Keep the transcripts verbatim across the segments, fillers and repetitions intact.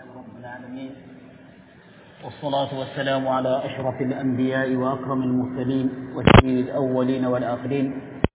رب العالمين، والصلاة والسلام على أشرف الأنبياء وأكرم المرسلين وسيد الأولين والآخرين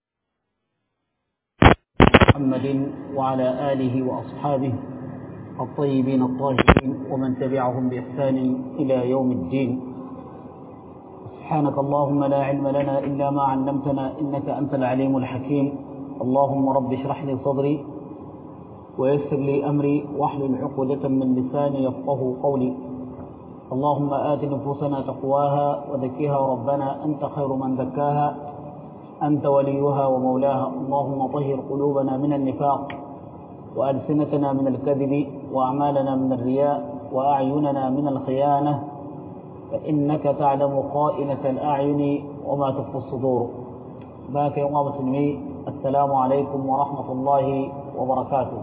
محمد وعلى آله وأصحابه الطيبين الطاهرين ومن تبعهم بإحسان إلى يوم الدين. سبحانك اللهم لا علم لنا إلا ما علمتنا إنك أنت العليم الحكيم. اللهم رب اشرح لي صدري ويسر لي أمري واحلل عقدة من لساني يفقه قولي. اللهم آت نفوسنا تقواها وزكها ربنا أنت خير من زكاها أنت وليها ومولاها. اللهم طهر قلوبنا من النفاق وألسنتنا من الكذب وأعمالنا من الرياء وأعيننا من الخيانة فإنك تعلم خائنة الأعين وما تخفي الصدور. باك يا مسلمين، السلام عليكم ورحمة الله وبركاته.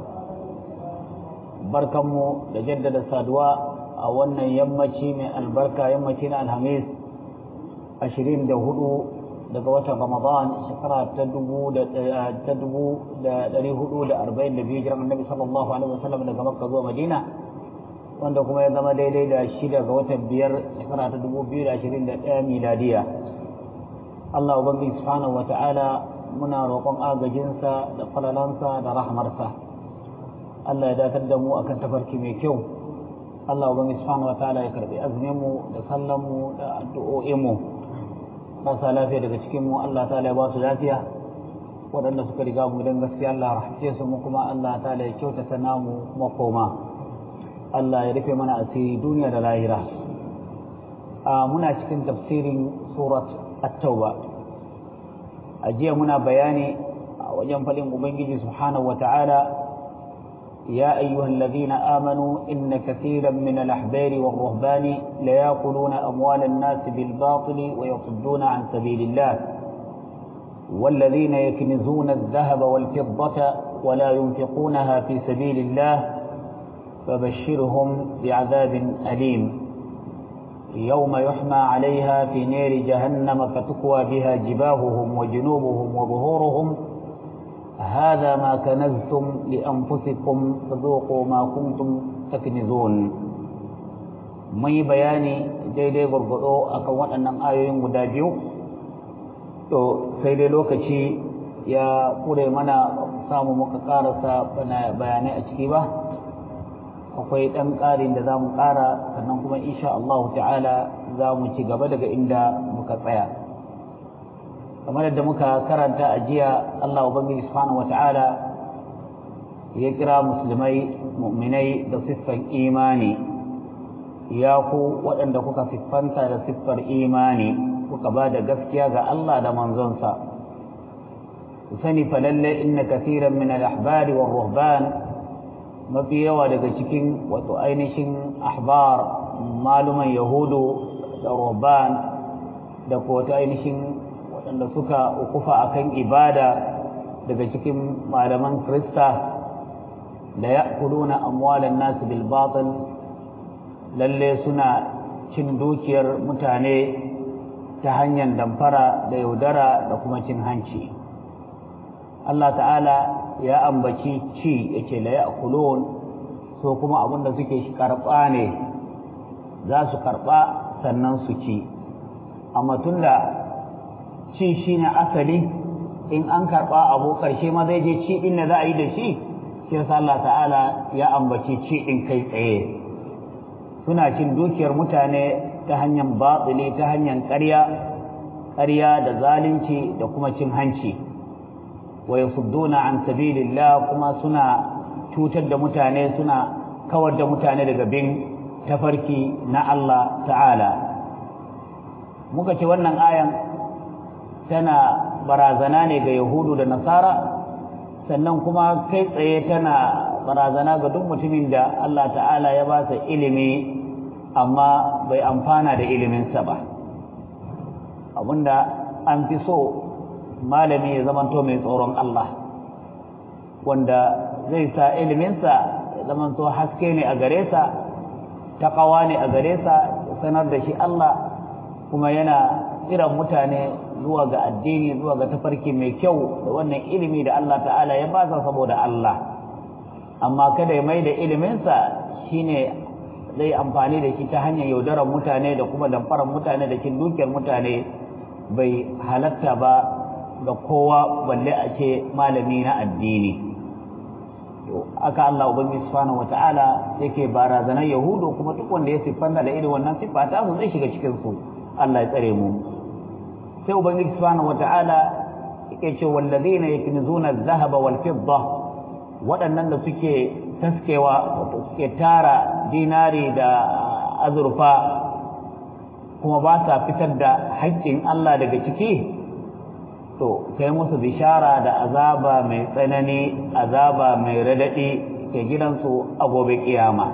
barkanmu da jaddada saduwa a wannan yammaci mai albarka, yammaci na alhamis ashirin da hudu daga watan ramadan shekara ta dubu da ta dubu da dari hudu da arba'in da biyu jiran annabi sallallahu alaihi wasallam daga makka zuwa madina, wanda kuma ya zama daidai da shida ga watan biyar shekara ta dubu biyu da ashirin da ɗaya miladiya. Allah ubangiji subhanahu wa ta'ala muna roƙon agajinsa da falalansa da rahmarsa. Allah ya dakatar da mu akan tafarki mai kyau. Allah ubangiji subhanahu wataala ya karbi azumin mu da sallan mu da addu'o'in mu. Marasa lafiya daga cikin mu Allah ta'ala ya ba su lafiya. Waɗanda suka riga mu dan gaskiya Allah rahmace su, mu kuma Allah ta'ala ya kyautata namu makoma. Allah ya rufe mana asiri duniya da lahira. A muna cikin tafsirin surat at-tauba. A jiya muna bayani a wajen faɗin ubangiji subhanahu wataala: يا أيها الذين آمنوا إن كثيرا من الأحبار والرهبان ليأكلون أموال الناس بالباطل ويصدون عن سبيل الله والذين يكنزون الذهب والفضة ولا ينفقونها في سبيل الله فبشرهم بعذاب أليم يوم يحمى عليها في نار جهنم فتكوى بها جباههم وجنوبهم وظهورهم هذا ما كنزتم لأنفسكم فذوقوا ما كنتم تكنزون. mai bayani daidai gurgudo akan waɗannan ayoyin guda biyu, to sai dai lokaci ya kure mana samu muka karasa bayanai a ciki ba. Akwai ɗan ƙarin da za mu ƙara, sannan kuma insha Allah ta'ala za mu ci gaba daga inda muka tsaya. kamar yadda muka karanta a jiya, Allah ubangiji subhanahu wata'ala ya kira musulmai mu'minai da siffan imani. Ya ku waɗanda kuka siffanta da siffar imani, kuka ba da gaskiya ga Allah da manzonsa, ku sani fa lalle inna kathiran min al-ahbari war ruhban, mafi yawa daga cikin wato ainihin ahbar maluman yahudu da ruhban da ko ainihin waɗanda suka ukufa akan ibada daga cikin malaman Kirista, da ya'kuluna amwalan nas bil batil, lalle suna cin dukiyar mutane ta hanyar damfara da yaudara da kuma cin hanci. Allah ta'ala ya ambaci ci yace la ya'kulun, so kuma abinda suke karɓa ne, za su karɓa sannan su ci. Amma tunda ci shi ne asali, in an karɓa abu ƙarshe ma zai je ci ɗin da za a yi da shi, shi yasa Allah ta'ala ya ambaci ci ɗin kai tsaye. Suna cin dukiyar mutane ta hanyar batsili, ta hanyar ƙarya ƙarya da zalunci da kuma cin hanci. Wa yasudduna an sabilillah, kuma suna cutar da mutane, suna kawar da mutane daga bin tafarki na Allah ta'ala. Muka ce wannan ayan tana barazana ne ga Yahudu da Nasara, sannan kuma kai tsaye tana barazana ga duk mutumin da Allah ta'ala ya ba sa ilimi amma bai amfana da iliminsa ba. Abinda an fi so malami ya zamanto mai tsoron Allah, wanda zai sa iliminsa ya zamanto haske ne a gare sa, taqwa ne a gare sa, sanar da shi Allah, kuma yana kiran mutane zuwa ga addini, zuwa ga tafarki mai kyau da wannan ilimi da Allah ta'ala ya ba sa saboda Allah. Amma kada ya mai da iliminsa shine zai amfani da shi ta hanyar yaudarar mutane da kuma damfarar mutane da cin dukiyar mutane bai halatta ba ga kowa balle a ce malami na addini. To aka Allah ubangiji subhanahu wataala yake barazanar yahudu kuma duk wanda ya siffanta da irin wannan siffa ta su zai shiga cikin su. Allah ya tsare mu. sai ubangiji subhanahu wataala yake ce wallazina yaknizuna adh-dhahaba wal fidda, waɗannan da suke taskewa wato suke tara dinari da azurfa kuma ba sa fitar da haƙƙin Allah daga ciki, to kai musu bishara da azaba mai tsanani, azaba mai radadi ke gidansu a gobe kiyama,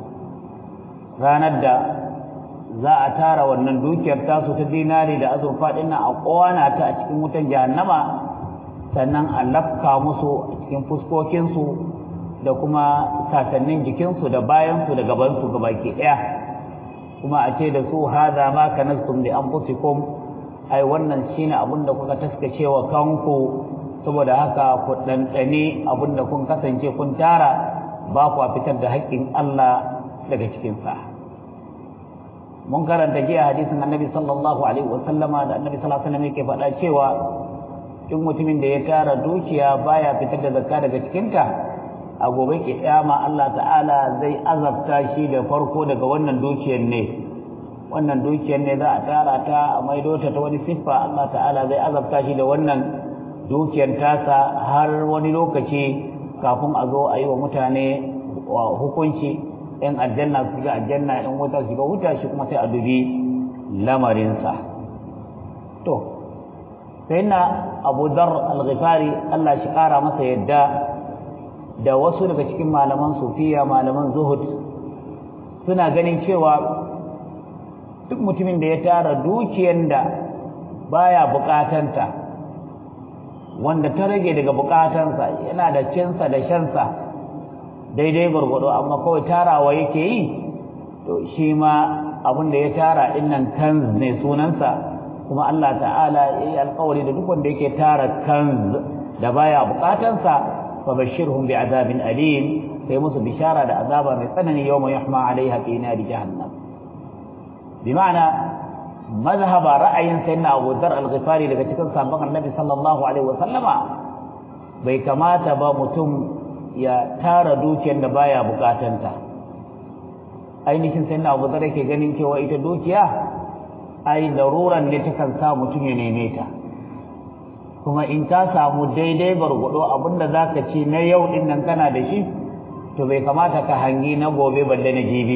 ranar da za a tara wannan dukiyar tasu ta dinari da azurfa dinnan a ƙona ta a cikin wutan jahannama, sannan a lafka musu a cikin fuskokinsu da kuma sasannin jikinsu da bayansu da gabansu gabaki ɗaya, kuma a ce da su hadha ma kanaztum li anfusikum, ai wannan shine abin da kuka taskace wa kanku, saboda haka ku ɗanɗane abin da kun kasance kun tara, ba ku fitar da haƙƙin Allah daga cikinsa. Mun karanta jiya hadisin annabi sallallahu alaihi wa sallama da annabi sallallahu alaihi wa sallam yake faɗa cewa duk mutumin da ya tara dukiya baya fitar da zakka daga cikinta, a gobe kiyama Allah ta'ala zai azabta shi da farko daga wannan dukiyar ne wannan dukiyar ne za a tara ta a maido ta ta wani siffa, Allah ta'ala zai azabta shi da wannan dukiyar tasa har wani lokaci kafin a zo a yi wa mutane hukunci, in aljanna su shiga aljanna, in wuta su shiga wuta, shi kuma sai a dubi lamarinsa. To sai na Abu Dharr al-Ghifari Allah shi kara masa yadda da wasu daga cikin malaman sufiya, malaman zuhud, suna ganin cewa duk mutumin da ya tara dukiyar da baya bukatanta, wanda ta rage daga bukatansa, yana da cinsa da shansa daidai gwargwado amma kawai tarawa yake yi, to shi ma abin da ya tara dinnan kanz ne sunansa, kuma Allah ta'ala ya yi alkawari da duk wanda yake tara kanz da baya bukatansa, fa bashirhum bi azabin alim, sai musu bishara da azaba mai tsanani yawma yuhma alaiha fi nari jahannam. bi ma'ana mazhaba ra'ayin sayyidina Abu Dharr al-Ghifari daga cikin sahabban Annabi sallallahu alaihi wa sallama, bai kamata ba mutum ya tara dukiyar da baya bukatanta. Ainihin sayyidina Abu Dharr yake ganin cewa ita dukiya ai daruran ne takan sa mutum ya neme ta, kuma in ka samu daidai bargudo abinda zaka ci na yau din nan kana da shi, to bai kamata ka hangi na gobe balle na jibi.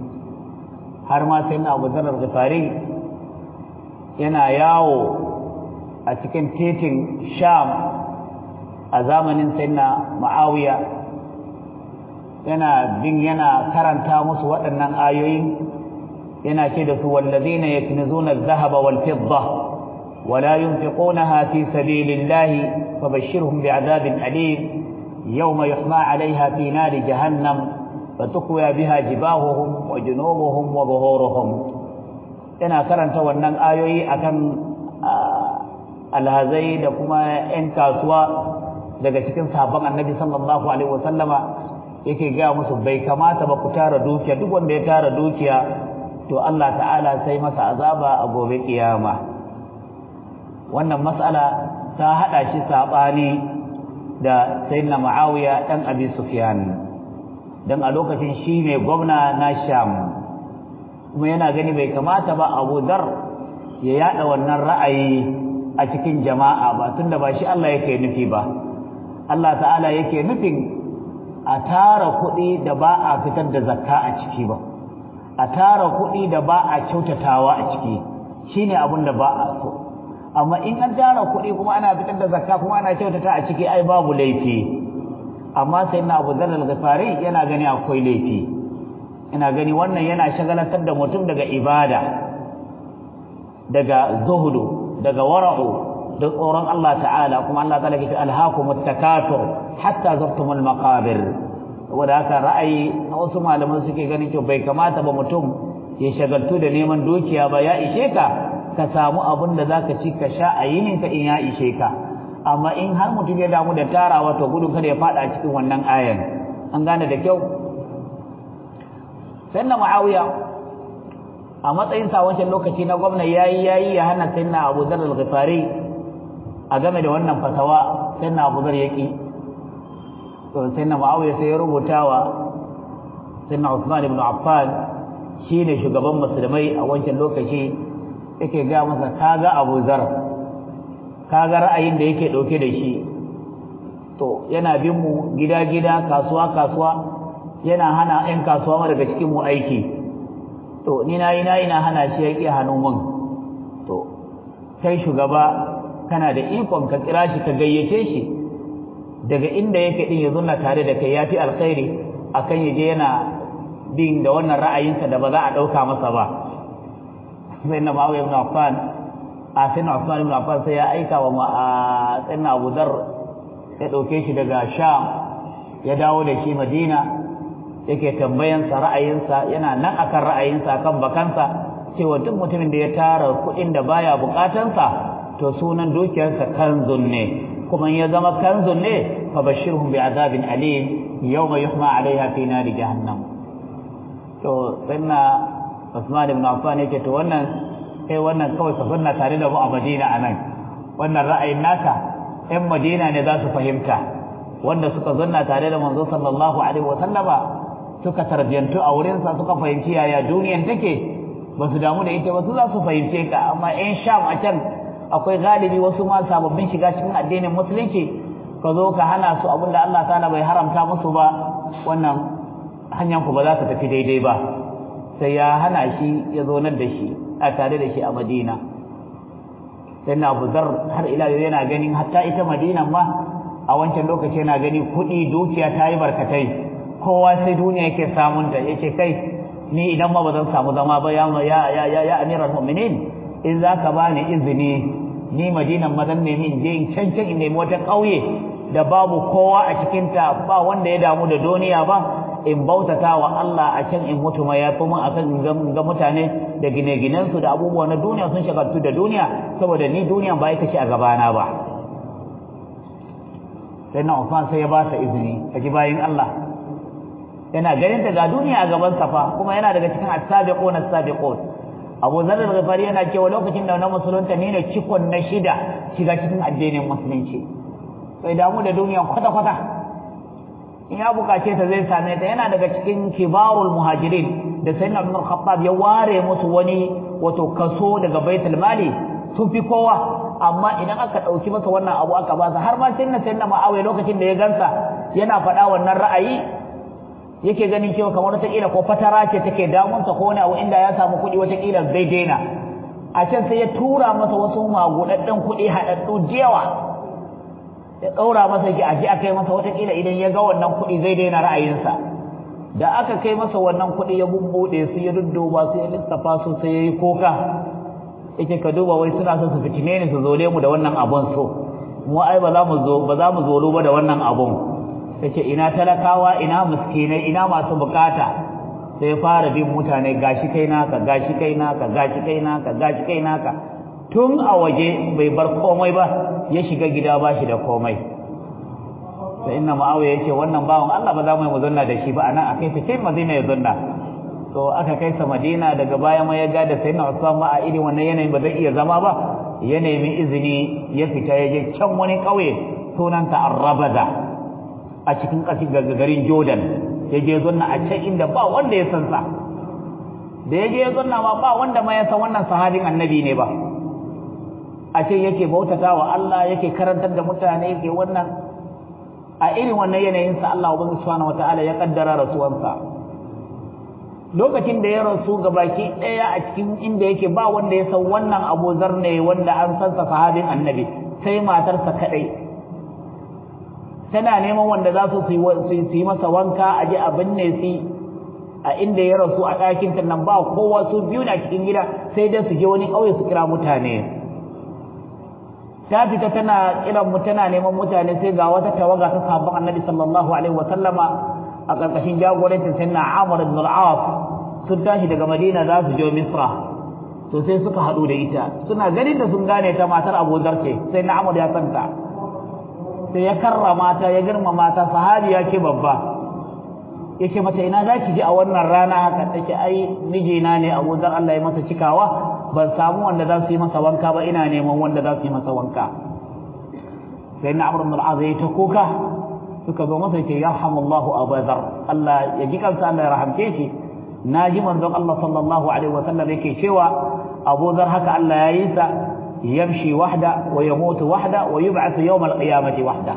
har ma sai na Abu Dharr al-Ghifari yana yawo a cikin titin Sham a zamanin sayyidina Muawiya, yana bin yana karanta musu waɗannan ayoyi, yana ce da su wallazina yaknizuna adh-dhahaba wal-fidda wa la yunfiqunaha fi sabilillahi fabashshirhum bi'adabin alim yawma yuhma 'alayha fi nari jahannam فتقوى بها جباههم وجنوبهم وظهورهم. ina karanta wannan ayoyi akan alhazai da kuma ƴan kasuwa daga cikin sahabban Annabi sallallahu alaihi wasallama, yake ga musu bai kamata ba ku tara dukiya, duk wanda ya tara dukiya to Allah ta'ala sai masa azaba a gobe kiyama. Wannan mas'ala ta hada shi sabani da sayyidina Muawiya dan Abi Sufyan, dan a lokacin shi ne gwamna na Sham, kuma yana gani bai kamata ba Abu Dharr ya yada wannan ra'ayi a cikin jama'a ba, tunda ba shi Allah yake nufi ba. Allah ta'ala yake nufin a tara kuɗi da ba a fitar da zakka a ciki ba, a tara kuɗi da ba a kyautatawa a ciki, shine abin da ba a so. Amma in an tara kuɗi kuma ana fitar da zakka kuma ana kyautata a ciki, ai babu laifi. Amma sai na Abu Dharr al-Ghifari yana gani akwai laifi, ina gani wannan yana shagalatar da mutum daga ibada, daga zuhudu, daga wara'u, da tsoron Allah ta'ala. Kuma Allah ta'ala yake alhaakumut takathur hatta zurtumul maqabir. Saboda haka ra'ayi na wasu malaman suke ganin cewa bai kamata ba mutum ya shagaltu da neman dukiya ba, ya ishe ka ka samu abin da zaka ci ka sha a yininka in ya ishe ka. Amma in har mutum ya damu da tarawa, to gudun kada ya fada cikin wannan ayan. An gane da kyau. sayyidina Muawiya a matsayin sa wancan lokaci na gwamna yayi yayi ya hana sayyidina Abu Dharr al-Ghifari a game da wannan fatawa, sayyidina Abu Dharr yaki. To sayyidina Muawiya sai ya rubutawa sayyidina Uthman ibn Affan shine shugaban musulmai a wancan lokaci, yake ga masa kaga Abu Dharr, kaga ra'ayin da yake dauke da shi, to yana bin mu gida-gida, kasuwa-kasuwa, yana hana ɗan kasuwa ma daga cikin mu aiki. To ni nayi nayi na hana shi yake hannun mun. To kai shugaba kana da ikon ka kira shi ka gayyace shi daga inda yake din ya zunna tare da kai, yafi alkhairi akan yaje yana bin da wannan ra'ayinsa da ba za a dauka masa ba. Sai na Muawiya ibn Affan a sai na Uthman ibn Affan sai ya aika wa sayyidina Abu Dharr ya dauke shi daga Sham ya dawo da shi Madina, yake tambayan sa ra'ayinsa, yana nan akan ra'ayinsa kan bakansa cewa duk mutumin da ya tara kuɗin da baya bukatansa to sunan dukiyarsa kanzun ne, kuma in ya zama kanzun ne fa bashirhum bi'adabin alim yawma yuhma 'alayha fi nari jahannam. To sayyidina Uthman ibn Affan yake to wannan kai wannan kawai ka zanna tare da mu a Madina anan, wannan ra'ayin naka ɗan Madina ne za su fahimta, wanda suka zanna tare da manzo sallallahu alaihi wa sallama suka tarbiyantu a wurinsa, suka fahimci yaya duniyan take, ba su damu da ita ba, su za su fahimce ka. Amma ƴan Sham a can akwai galibi wasu ma sababbin shiga cikin addinin musulunci, ka zo ka hana su abinda Allah ta'ala bai haramta musu ba, wannan hanyar ku ba za ta tafi daidai ba. Sai ya hana shi ya zo nan da shi a tare da shi a Madina. Sai na Abu Dharr har ila yau yana ganin hatta ita Madina ma a wancan lokaci yana gani kuɗi dukiya ta yi barkatai, kowa sai duniya yake samun ta. Yake kai ni idan ma ba zan samu zama ba ya ya ya ya amiral mu'minin, in zaka bani izini ni Madinan ma zan nemi in je in cancan in nemi wata ƙauye da babu kowa a cikin ta, ba wanda ya damu da duniya ba, in bautata wa Allah a can in mutu ma ya fi mun akan ga mutane da gine-ginensu da abubuwa na duniya sun shagaltu da duniya, saboda ni duniyan ba ita ce a gabana ba. Sai na Uthman sai ya ba sa izini, kaji bayin Allah yana ganin ta ga duniya a gaban sa fa, kuma yana daga cikin as-sabiqun as-sabiqun. Abu Dharr al-Ghifari yana cewa lokacin da na musulunta ni ne cikon na shida shiga cikin addinin musulunci, bai damu da duniya kwata-kwata, in ya bukace ta zai same ta. Yana daga cikin kibarul muhajirin da sayyidina Umar Khattab ya ware musu wani wato kaso daga baitul mali, sun fi kowa, amma idan aka dauki masa wannan abu aka ba sa, har ma sayyidina sayyidina Muawiya lokacin da ya gansa yana faɗa wannan ra'ayi, yake ganin cewa kamar wata kila ko fatara ce take damunsa ko wani abu, inda ya samu kuɗi wata kila zai daina. A can sai ya tura masa wasu magudaddan kuɗi haɗaɗɗu da yawa, ya ɗaura masa ki aje aka yi masa watakila idan ya ga wannan kuɗi zai daina ra'ayinsa. Da aka kai masa wannan kuɗi ya bubbuɗe su, ya dudduba su, ya lissafa su, sai ya yi koka, yake ka duba wai suna son su fitine ni su zole mu da wannan abun, so mu ai ba za mu zo ba za mu zolo ba da wannan abun. Yace ina talakawa, ina miskinai, ina masu bukata. Sai ya fara bin mutane, gashi kai naka, gashi kai naka, gashi kai naka, gashi kai naka, tun a waje bai bar komai ba, ya shiga gida ba shi da komai. Sai inna Muawiya yace wannan bawan Allah ba za mu yi muzanna da shi ba, anan akai fice Madina ya zanna. To aka kai sa Madina, daga baya ma ya ga da sayyidina Usman ma a irin wannan yanayin ba zai iya zama ba, ya nemi izini ya fita, ya je can wani kauye sunanta Ar-Rabada a cikin ƙasar garin Jordan, ya je zanna a can inda ba wanda ya san sa. Da ya je zanna ma ba wanda ma ya san wannan sahabin annabi ne ba. A ce yake bautata wa Allah, yake karantar da mutane, yake wannan a irin wannan yanayin sa Allah ubangi subhanahu wataala ya kaddara rasuwansa. Lokacin da ya rasu gabaki daya a cikin inda yake ba wanda ya san wannan Abu Dharr ne wanda an san sa sahabin annabi, sai matarsa kadai. Tana neman wanda za su yi masa wanka a je a binne shi a inda ya rasu a ɗakin ta nan, ba kowa, su biyu na cikin gida, sai dai su je wani ƙauye su kira mutane. Ta fita tana kiran mu, tana neman mutane, sai ga wata tawaga ta sahabban Annabi sallallahu alaihi wa sallama a ƙarƙashin jagorancin sayyidina Amr ibn al-As sun tashi daga Madina za su je Misra. To sai suka haɗu da ita, suna ganin da sun gane ta matar Abu Dharr ce, sai na Amr ya santa, sai ya karrama ta, ya girmama ta, sahabiya ce babba. yace mata ina zaki ji a wannan rana haka tace ai mijina ne Abu Dhar Allah ya masa cikawa ban samu wanda za su yi masa wanka ba ina neman wanda za su yi masa wanka sai na Amr ibn al-Az ya ta kuka suka zo masa yace yarhamullahu Abu Dhar Allah ya ji kansa Allah ya rahamce shi naji manzon Allah sallallahu alaihi wasallam yake cewa Abu Dhar haka Allah ya yi sa yamshi wahda wa yamutu wahda wa yub'athu yawm al-qiyamati wahda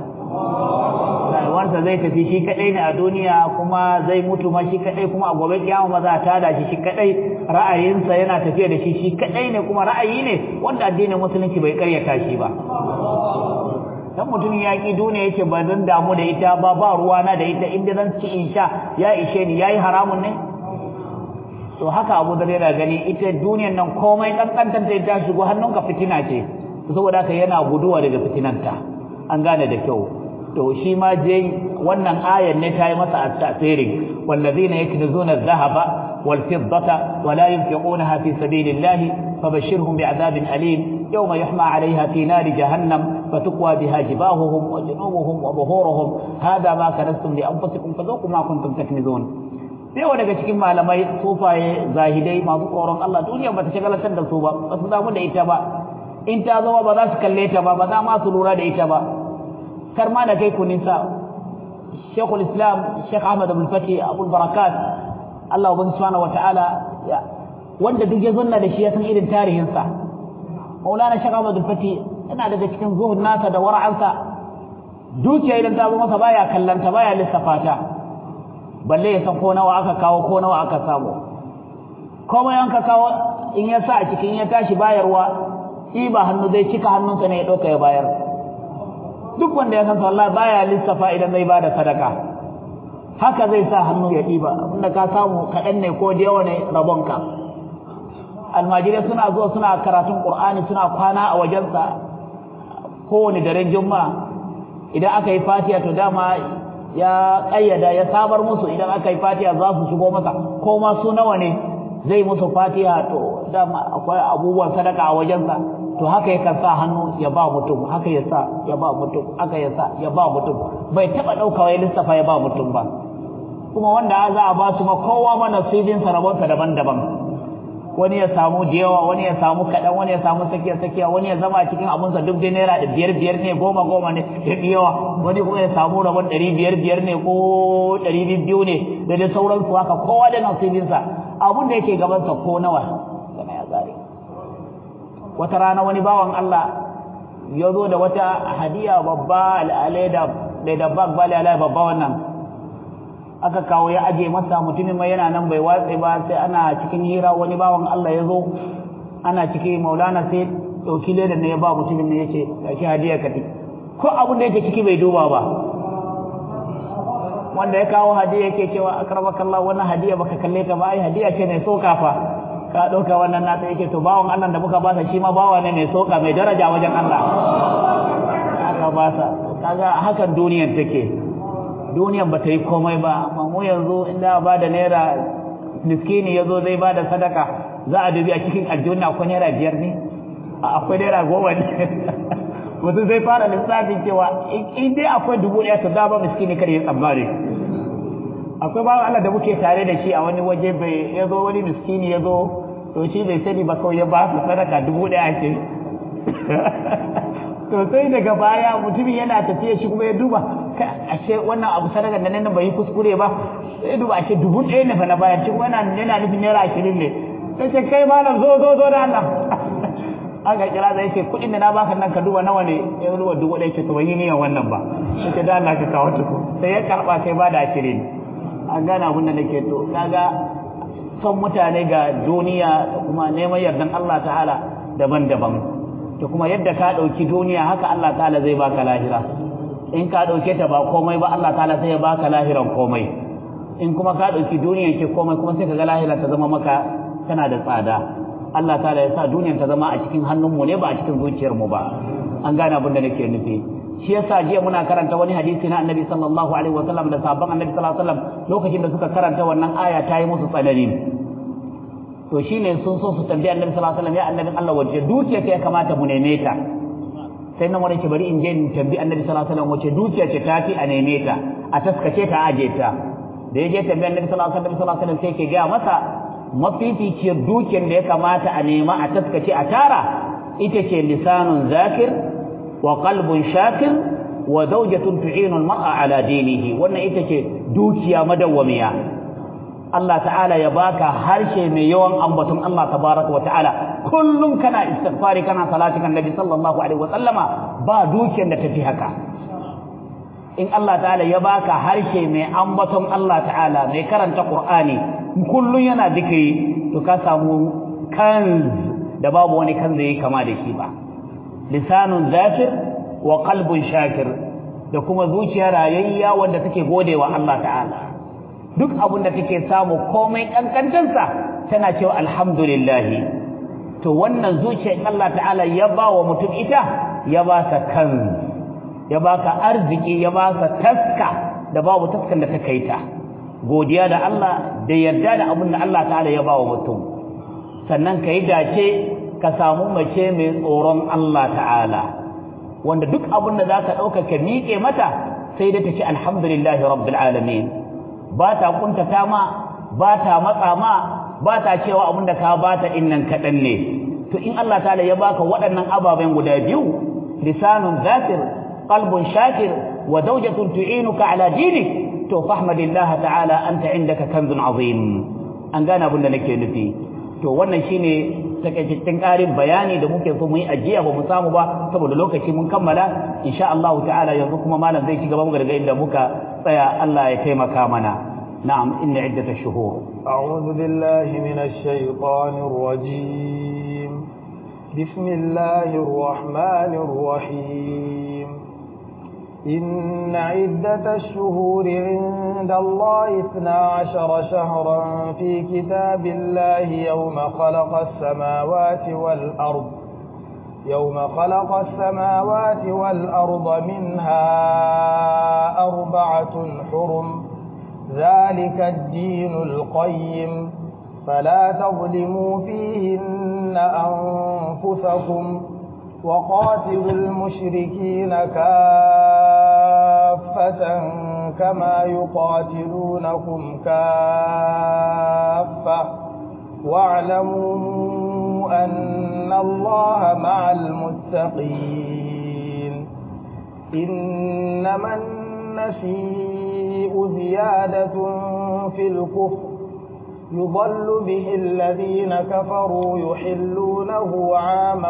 wanda zai tafi shi kadai ne a duniya kuma zai mutu ma shi kadai kuma a gobe kiyama ma za ta da shi shi kadai ra'ayinsa yana tafiya da shi shi kadai ne kuma ra'ayi ne wanda addinin musulunci bai karyata shi ba dan mutum ya ki duniya yake ba dan damu da ita ba ba ruwa na da ita inda zan ci insha ya ishe ni yayi haramun ne to haka Abu Dhar yana gani ita duniyar nan komai kankantar ta shigo hannunka fitina ce saboda haka yana guduwa daga fitinanta an gane da kyau to shi ma je wannan ayar ne ta yi masa at-ta'siri wallazina yaknizuna adh-dhahaba wal-fiddata wa la yunfiqunaha fi sabilillahi fabashshirhum bi'adabin alim yawma yuhma 'alayha fi nari jahannam fatukwa biha jibahuhum wa junubuhum wa buhuruhum hadha ma kanastum li anfusikum fadhuqu ma kuntum taknizun sai daga cikin malamai sufaye zahidai masu tsoron Allah duniya bata shagalatar da su ba ba su damu da ita ba in ta zama ba za su kalle ta ba ba za ma su lura da ita ba kar ma da kai ku nisa Sheikhul Islam Sheikh Ahmad Abdul Fatih Abdul Barakat Allah subhanahu wa ta'ala wanda duk ya zanna da shi ya san irin tarihin sa Maulana Sheikh Ahmad Abdul Fatih yana daga cikin zuhud nasa da wara'ansa dukiya idan ta zo masa baya kallanta baya lissafata balle ya san ko nawa aka kawo ko nawa aka samu komai an ka kawo in ya sa a cikin ya tashi bayarwa shi ba hannu zai cika hannunsa ne ya dauka ya bayar duk wanda ya san wallahi baya lissafa idan zai bada sadaka haka zai sa hannu ya diba abinda ka samu kadan ne ko da yawa ne rabonka almajirai suna zuwa suna karatun Qur'ani suna kwana a wajensa kowane daren juma'a idan aka yi fatiha to dama ya kayyada ya sabar musu idan aka yi fatiha za su shigo masa ko ma su nawa ne zai musu fatiha to dama akwai abubuwan sadaka a wajensa to haka yakan sa hannu ya ba mutum haka ya sa ya ba mutum haka ya sa ya ba mutum bai taba dauka wai lissafa ya ba mutum ba kuma wanda za a ba su ma kowa ma nasibin sa rabonsa daban-daban wani ya samu da yawa wani ya samu kadan wani ya samu sakiya sakiya wani ya zama cikin abunsa duk da naira da biyar biyar ne goma goma ne da yawa wani kuma ya samu rabon ɗari biyar biyar ne ko ɗari biyu ne da dai sauransu haka kowa da nasibin sa abun da yake gaban sa ko nawa kana ya zare wata rana wani bawan Allah ya zo da wata hadiya babba al'alaida da da babba al'alaida babba wannan aka kawo ya aje masa mutumin mai yana nan bai watse ba sai ana cikin hira wani bawan Allah ya zo ana ciki Maulana sai dauki ledan ne ya ba mutumin ne yace gashi hadiya kati ko abun da yake ciki bai duba ba wanda ya kawo hadiya yake cewa akramakallah wannan hadiya baka kalle ta ba ai hadiya ce ne soka fa ka dauka wannan nata yake to bawon Allah da muka ba sa shi ma bawa ne mai soka mai daraja wajen Allah aka ba sa kaga hakan duniyar take duniyar bata yi komai ba amma mu yanzu inda ba da naira miskini yazo zai ba da sadaka za a dubi a cikin aljanna akwai naira biyar ne akwai naira goma ne mutum zai fara lissafin cewa in dai akwai dubu ɗaya to da ba miskini kar ya tsammare akwai bawan Allah da muke tare da shi a wani waje bai yazo wani miskini yazo to shi bai sani ba kawai ya ba su sadaka dubu ɗaya ce to sai daga baya mutumin yana tafiya shi kuma ya duba ashe wannan abu sadaka da nan bai kuskure ba sai duba ashe dubu ɗaya ne fa na bayar shi kuma yana yana nufin naira ashirin ne sai ce kai malam zo zo zo da Allah aka kira zai ce kuɗin da na baka nan ka duba nawa ne ya duba dubu ɗaya ce to ban yi niyan wannan ba sai da Allah ka kawo tuku sai ya karba sai ba da ashirin an gane abin da nake to kaga son mutane ga duniya da kuma neman yardan Allah ta'ala daban-daban to kuma yadda ka dauki duniya haka Allah ta'ala zai baka lahira in ka dauke ta ba komai ba Allah ta'ala sai ya baka lahiran komai in kuma ka dauki duniya ke komai kuma sai kaga lahira ta zama maka tana da tsada Allah ta'ala ya sa duniyar ta zama a cikin hannunmu ne ba a cikin zuciyarmu ba an gane abin da nake nufi shi yasa jiya muna karanta wani hadisi na Annabi sallallahu alaihi wasallam da sahabban Annabi sallallahu alaihi wasallam lokacin da suka karanta wannan aya ta yi musu tsanani to shine sun so su tambaye Annabi sallallahu alaihi wasallam ya Annabi Allah wace dukiya ce ya kamata mu neme ta sai nan wani ce bari in je in tambaye Annabi sallallahu alaihi wasallam wace dukiya ce tafi a neme ta a taskace ta aje ta da yaje tambayar Annabi sallallahu alaihi wasallam sai ke ga masa mafificiyar dukiyar da ya kamata a nema a taskace a tara ita ce lisanun zakir wa qalbun shakir wa zawjatun tu'inu al-mar'a ala dinihi wannan ita ce dukiya madawwamiya Allah ta'ala ya baka harshe mai yawan ambaton Allah tabaraka wa ta'ala kullum kana istighfari kana salati kan Nabi sallallahu alaihi wa sallama ba dukiyar da tafi haka in Allah ta'ala ya baka harshe mai ambaton Allah ta'ala mai karanta Qur'ani kullun yana zikiri to ka samu kanz da babu wani kanz yayi kama da shi ba lisanun zakir wa qalbun shakir da kuma zuciya rayayya wanda take godewa Allah ta'ala duk abin da take samu komai kankantansa tana cewa alhamdulillah to wannan zuciya Allah ta'ala ya ba wa mutum ita ya ba ta kanz ya baka arziki ya baka taska da babu taskan da ta kaita godiya da Allah da yarda da abin da Allah ta'ala ya bawa mutum sannan kai dace ka samu mace mai tsoron Allah ta'ala wanda duk abin da zaka dauka ka miƙe mata sai da ta ce alhamdulillahi rabbil alamin ba ta kuntata ma ba ta matsa ma ba ta cewa abin da ka bata innan kadan ne to in Allah ta'ala ya baka waɗannan ababen guda biyu lisanun zakir qalbun shakir wa zawjatun tu'inuka ala dinik to fahmadillah ta'ala anta indaka kanzun azim an gane abin da nake nufi to wannan shine takaitaccen ƙarin bayani da muke so mu yi ajiya ba mu samu ba saboda lokaci mun kammala insha Allah ta'ala yanzu kuma malam zai ci gaba mu daga inda muka tsaya Allah ya taimaka mana na'am inna iddatash shuhur a'udhu billahi minash shaitanir rajim bismillahir rahmanir rahim إن عدة الشهور عند الله اثنا عشر شهرا في كتاب الله يوم خلق السماوات والأرض يوم خلق السماوات والأرض منها أربعة حرم ذلك الدين القيم فلا تظلموا فيهن أنفسكم وقاتلوا المشركين كافة كما يقاتلونكم كافة واعلموا أن الله مع المتقين إنما النسيء زيادة في الكفر يضل به الذين كفروا يحلونه عاما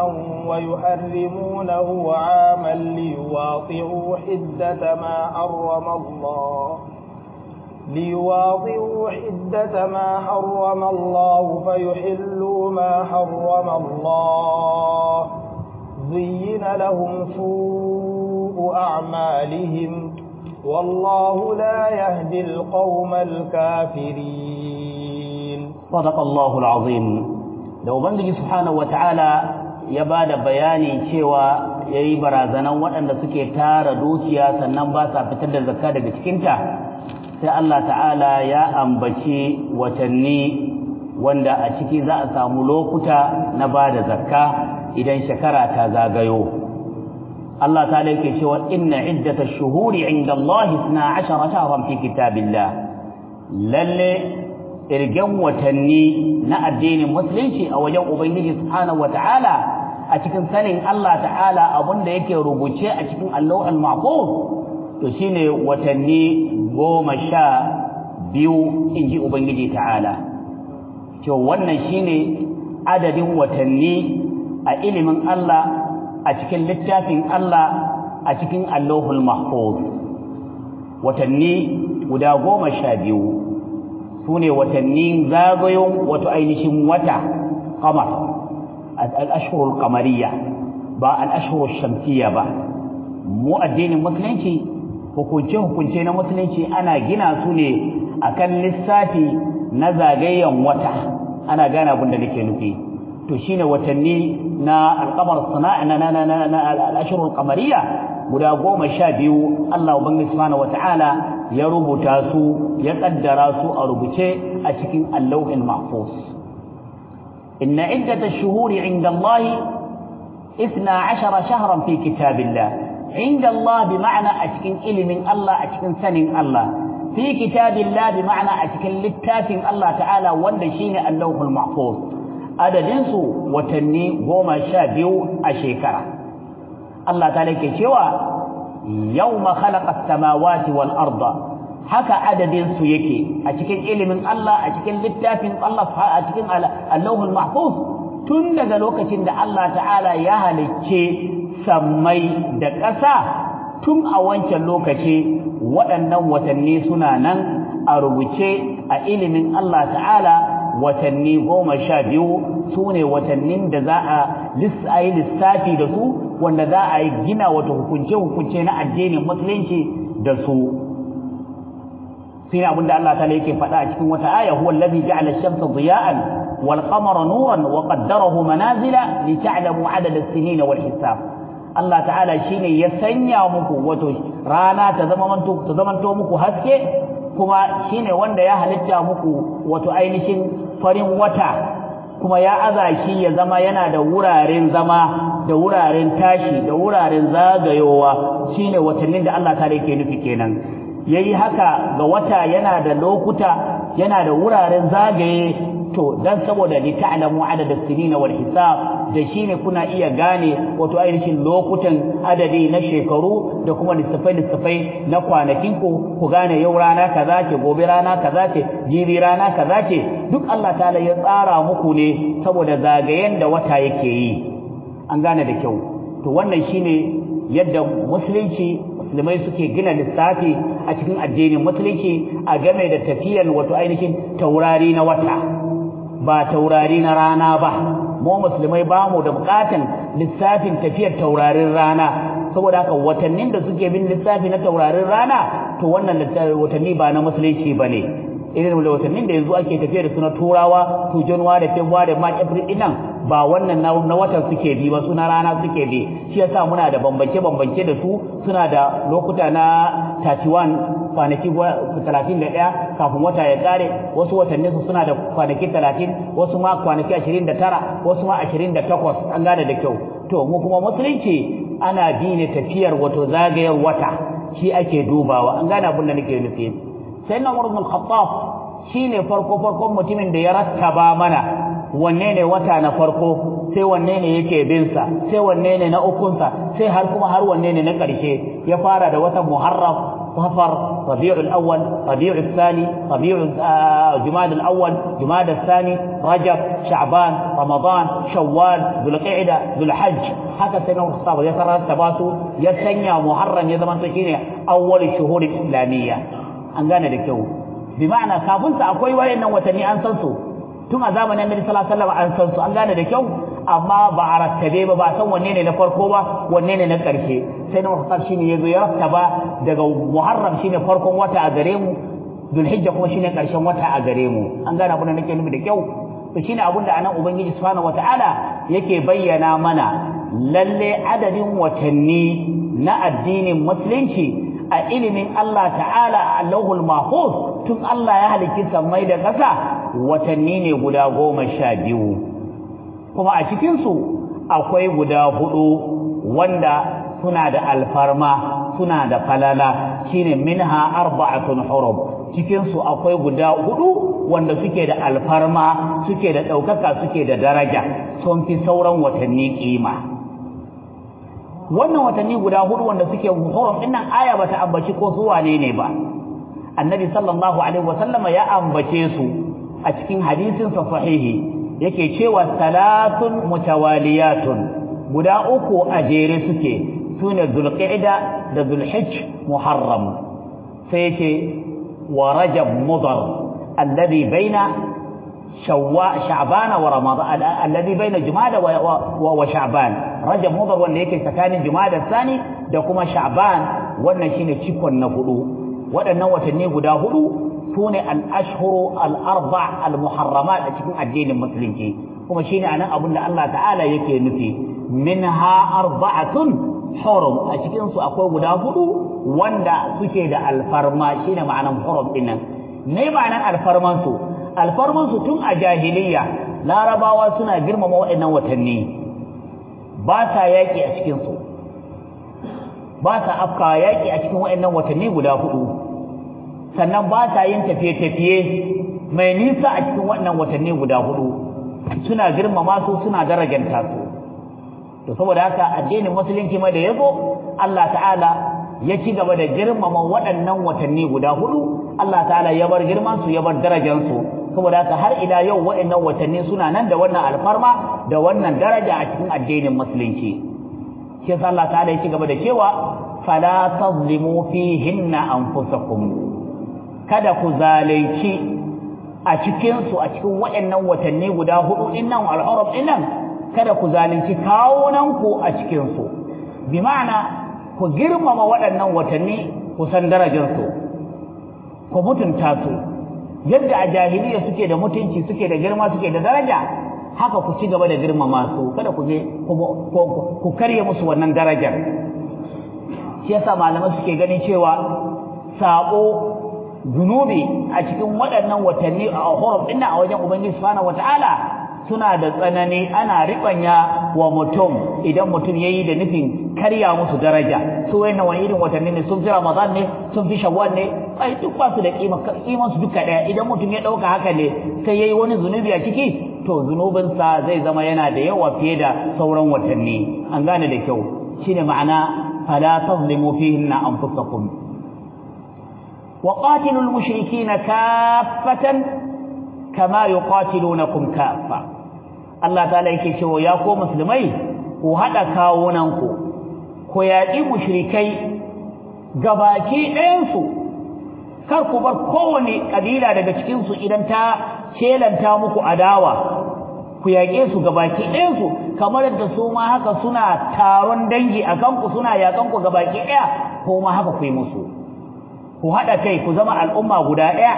ويحرمونه عاما ليواطئوا حدة ما حرم الله ليواطئوا حدة ما حرم الله فيحلوا ما حرم الله زين لهم سوء أعمالهم والله لا يهدي القوم الكافرين صدق الله العظيم da ubangiji subhanahu wataala ya bada bayani cewa yayi barazanan waɗanda suke tara dukiya sannan ba sa fitar da zakka daga cikin ta sai Allah ta'ala ya ambaci watanni wanda a ciki za a samu lokuta na bada zakka idan shekara ta zagayo Allah ta'ala yake cewa inna iddatash shuhuri 'inda Allah اثنا عشر shahran fi kitabillah lalle irgen watanni na addinin musulunci a wajen ubangiji subhanahu wataala a cikin sanin Allah ta'ala abinda yake rubuce a cikin Allahul Mahfuz to shine watanni goma sha biyu inji ubangiji ta'ala to wannan shine adadin watanni a ilimin Allah a cikin littafin Allah a cikin Allahul Mahfuz watanni guda goma sha biyu sune watannin zagayon wato ainihin wata qamar al-ashhurul qamariyya ba al-ashhurush shamsiyya ba mu addinin musulunci hukunce hukunce na musulunci ana gina su ne akan lissafi na zagayen wata ana gane abin da nake nufi to shine watanni na al-qamar sana'a na na al-ashhurul qamariyya guda goma sha biyu Allah ubangiji subhanahu wataala ya rubuta su ya kaddara su a rubuce a cikin Allahul Mahfuz inna iddatash shuhuri 'inda Allah اثنا عشر شهرا في كتاب الله عند الله بمعنى a cikin ilimin Allah a cikin sanin Allah fi kitabillah bi ma'ana a cikin littafin Allah ta'ala wanda shine Allahul Mahfuz adadin su watanni goma sha biyu a shekara Allah ta'ala yake cewa yawma khalaqa as-samawati wal arda haka adadin su yake a cikin ilimin Allah a cikin littafin Allah a cikin Allahul Mahfuz tun daga lokacin da Allah ta'ala ya halicce sammai da ƙasa tun a wancan lokaci waɗannan watanni suna nan a rubuce a ilimin Allah ta'ala watanni goma sha biyu su ne watannin da za a yi lissafi da su wanda za a yi gina wata hukunce-hukunce na addinin musulunci da su sai abinda Allah ta'ala yake faɗa a cikin wata aya huwa allazi ja'ala ash-shamsa diya'an wal qamara nuran wa qaddarahu manazila li ta'lamu 'adada as-sinina wal hisab Allah ta'ala shine ya sanya muku wato rana ta zama ta zamanto muku haske kuma shine wanda ya halitta muku wato ainihin farin wata kuma ya aza shi ya zama yana da wuraren zama da wuraren tashi da wuraren zagayowa shine watannin da Allah ta'ala yake nufi kenan yayi haka ga wata yana da lokuta yana da wuraren zagaye to dan saboda li ta'lamu adada as-sinina wal hisab da shine kuna iya gane wato ainihin lokutan adadi na shekaru da kuma lissafai lissafai na kwanakin ku ku gane yau rana kaza ce gobe rana kaza ce jibi rana kaza ce duk Allah ta'ala ya tsara muku ne saboda zagayen da wata yake yi an gane da kyau to wannan shine yadda musulunci musulmai suke gina lissafi a cikin addinin musulunci a game da tafiyan wato ainihin taurari na wata ba taurari na rana ba mu musulmai ba mu da bukatan lissafin tafiyar taurarin rana saboda haka watannin da suke bin lissafi na taurarin rana to wannan watanni ba na musulunci bane irin watannin da yanzu ake tafiya da suna turawa to January da February da March April dinnan ba wannan na watan suke bi ba suna rana suke bi shi yasa muna da bambance bambance da su suna da lokuta na thirty-one kwanaki talatin da ɗaya kafin wata ya kare wasu watanni su suna da kwanaki talatin wasu ma kwanaki ashirin da tara wasu ma ashirin da takwas an gane da kyau to mu kuma musulunci ana bi ne tafiyar wato zagayar wata shi ake dubawa an gane abin da nake nufi sai na Umar ibn al-Khattab shine farko farkon mutumin da ya rattaba mana wanne ne wata na farko sai wanne ne yake bin sa sai wanne ne na ukun sa sai har kuma har wanne ne na ƙarshe ya fara da watan Muharram صفر ربيع الأول ربيع الثاني ربيع جماد الأول جماد الثاني رجب شعبان رمضان شوال ذو القعدة ذو الحج حتى سنة الخطاب يسرى التباسو يسنى محرم يزمن تشيني أول الشهور الإسلامية أنقانا لكتو بمعنى كافنس أقوي وإنه وتني أنسنسو tun a zamanin Annabi sallallahu alaihi wasallam an san su an gane da kyau amma ba a rattabe ba ba san wanne ne na farko ba wanne ne na ƙarshe sai na Muharram shine yazo ya rattaba daga Muharram shine farkon wata a gare mu Dhulhijja kuma shine ƙarshen wata a gare mu an gane abin da nake nufi da kyau to shine abin da anan Ubangiji subhanahu wataala yake bayyana mana lalle adadin watanni na addinin musulunci a ilimin Allah ta'ala a Allahul Mahfuz tun Allah ya halicci sammai da ƙasa watanni ne guda goma sha biyu kuma a cikinsu akwai guda hudu wanda suna da alfarma suna da falala shine minha arba'atun hurum cikinsu akwai guda hudu wanda suke da alfarma suke da ɗaukaka suke da daraja sun fi sauran watanni kima wannan watanni guda hudu wanda suke hurum dinnan aya bata ambaci ko su wane ne ba annabi sallallahu alaihi wasallama ya ambace su a cikin hadisin sa sahihi yake cewa salatun mutawaliyatun guda uku a jere suke sune zulqa'da da zulhijj muharram sai yake wa rajab mudar alladhi baina shawwal sha'ban wa ramadan alladhi baina jumada wa sha'ban rajab mudar wanda yake tsakanin jumada thani da kuma sha'ban wannan shine cikon na hudu waɗannan watanni guda hudu sune al-ashhuru al-arba' al-muharramat a cikin addinin musulunci kuma shine anan abin da Allah ta'ala yake nufi minha arba'atun hurum a cikin su akwai guda hudu wanda suke da alfarma shine ma'anan hurum dinnan ne ma'anan alfarman su alfarman su tun a jahiliyya larabawa suna girmama waɗannan watanni ba sa yaki a cikin su ba sa afka yaki a cikin waɗannan watanni guda hudu sannan ba ta yin tafiye-tafiye mai nisa a cikin wannan watanni guda hudu suna girmama su suna darajanta su to saboda haka addinin musulunci ma da yazo Allah ta'ala ya ci gaba da girmama waɗannan watanni guda hudu Allah ta'ala ya bar girman su ya bar darajar su saboda haka har ila yau waɗannan watanni suna nan da wannan alfarma da wannan daraja a cikin addinin musulunci shi yasa Allah ta'ala ya ci gaba da cewa fala tazlimu fihinna anfusakum kada ku zalunci a cikin su a cikin waɗannan watanni guda hudu dinnan al-hurum dinnan kada ku zalunci kawunan ku a cikin su bi ma'ana ku girmama waɗannan watanni ku san darajar su ku mutunta su yadda a jahiliya suke da mutunci suke da girma suke da daraja haka ku ci gaba da girmama su kada ku je ku karye musu wannan darajar shi yasa malamai suke ganin cewa sabo zunubi a cikin waɗannan watanni a hurum din a wajen ubangiji subhanahu wataala suna da tsanani ana ribanya wa mutum idan mutum yayi da nufin karya musu daraja su wayannan wani irin watanni ne sun fi ramadan ne sun fi shawwal ne ai duk ba su da kima kiman su duka daya idan mutum ya dauka haka ne sai yayi wani zunubi a ciki to zunubin sa zai zama yana da yawa fiye da sauran watanni an gane da kyau shine ma'ana fala tazlimu fihinna anfusakum wa qatilul mushrikeena kaffatan kama yuqatilunakum kaffa Allah ta'ala yake cewa ya ko musulmai ku hada kawunanku ku yaƙi mushrikai gabaki ɗayansu kar ku bar kowane ƙabila daga cikinsu idan ta shelanta muku adawa ku yaƙe su gabaki ɗayansu kamar yadda su ma haka suna taron dangi a kanku suna yaƙan ku gabaki ɗaya ko ma haka ku yi musu ku haɗa kai ku zama al'umma guda ɗaya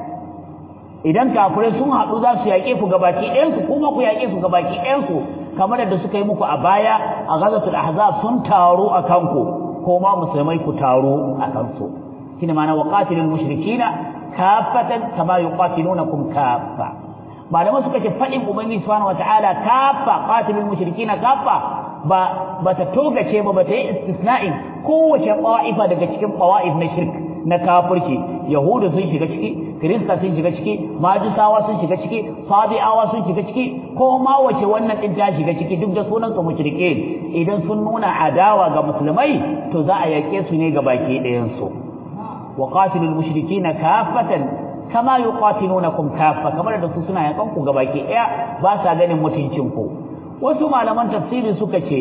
idan kafirai sun haɗu za su yaƙe ku gabaki ɗayansu kuma ku yaƙe su gabaki ɗayansu kamar da suka yi muku a baya a Ghazatul Ahzab sun taro a kanku ko ma musulmai ku taro a kansu shine ma'ana waqatilul mushrikina kaffatan kama yuqatilunakum kaffa malaman suka ce fadin ubangiji subhanahu wataala kaffa qatilul mushrikina kaffa ba bata togace ba bata yi istisna'in kowace qa'ifa daga cikin qawa'if na shirk na kafirci yahudu sun shiga ciki kirista sun shiga ciki majusawa sun shiga ciki sabi'awa sun shiga ciki ko ma wace wannan din ta shiga ciki duk da sunan su mushrike idan sun nuna adawa ga musulmai to za a yake su ne gabaki ɗayan su wa qatilul mushrikeena kaffatan kama yuqatilunakum kaffa kamar da su suna yakan ku gabaki ɗaya ba sa ganin mutuncin ku wasu malaman tafsiri suka ce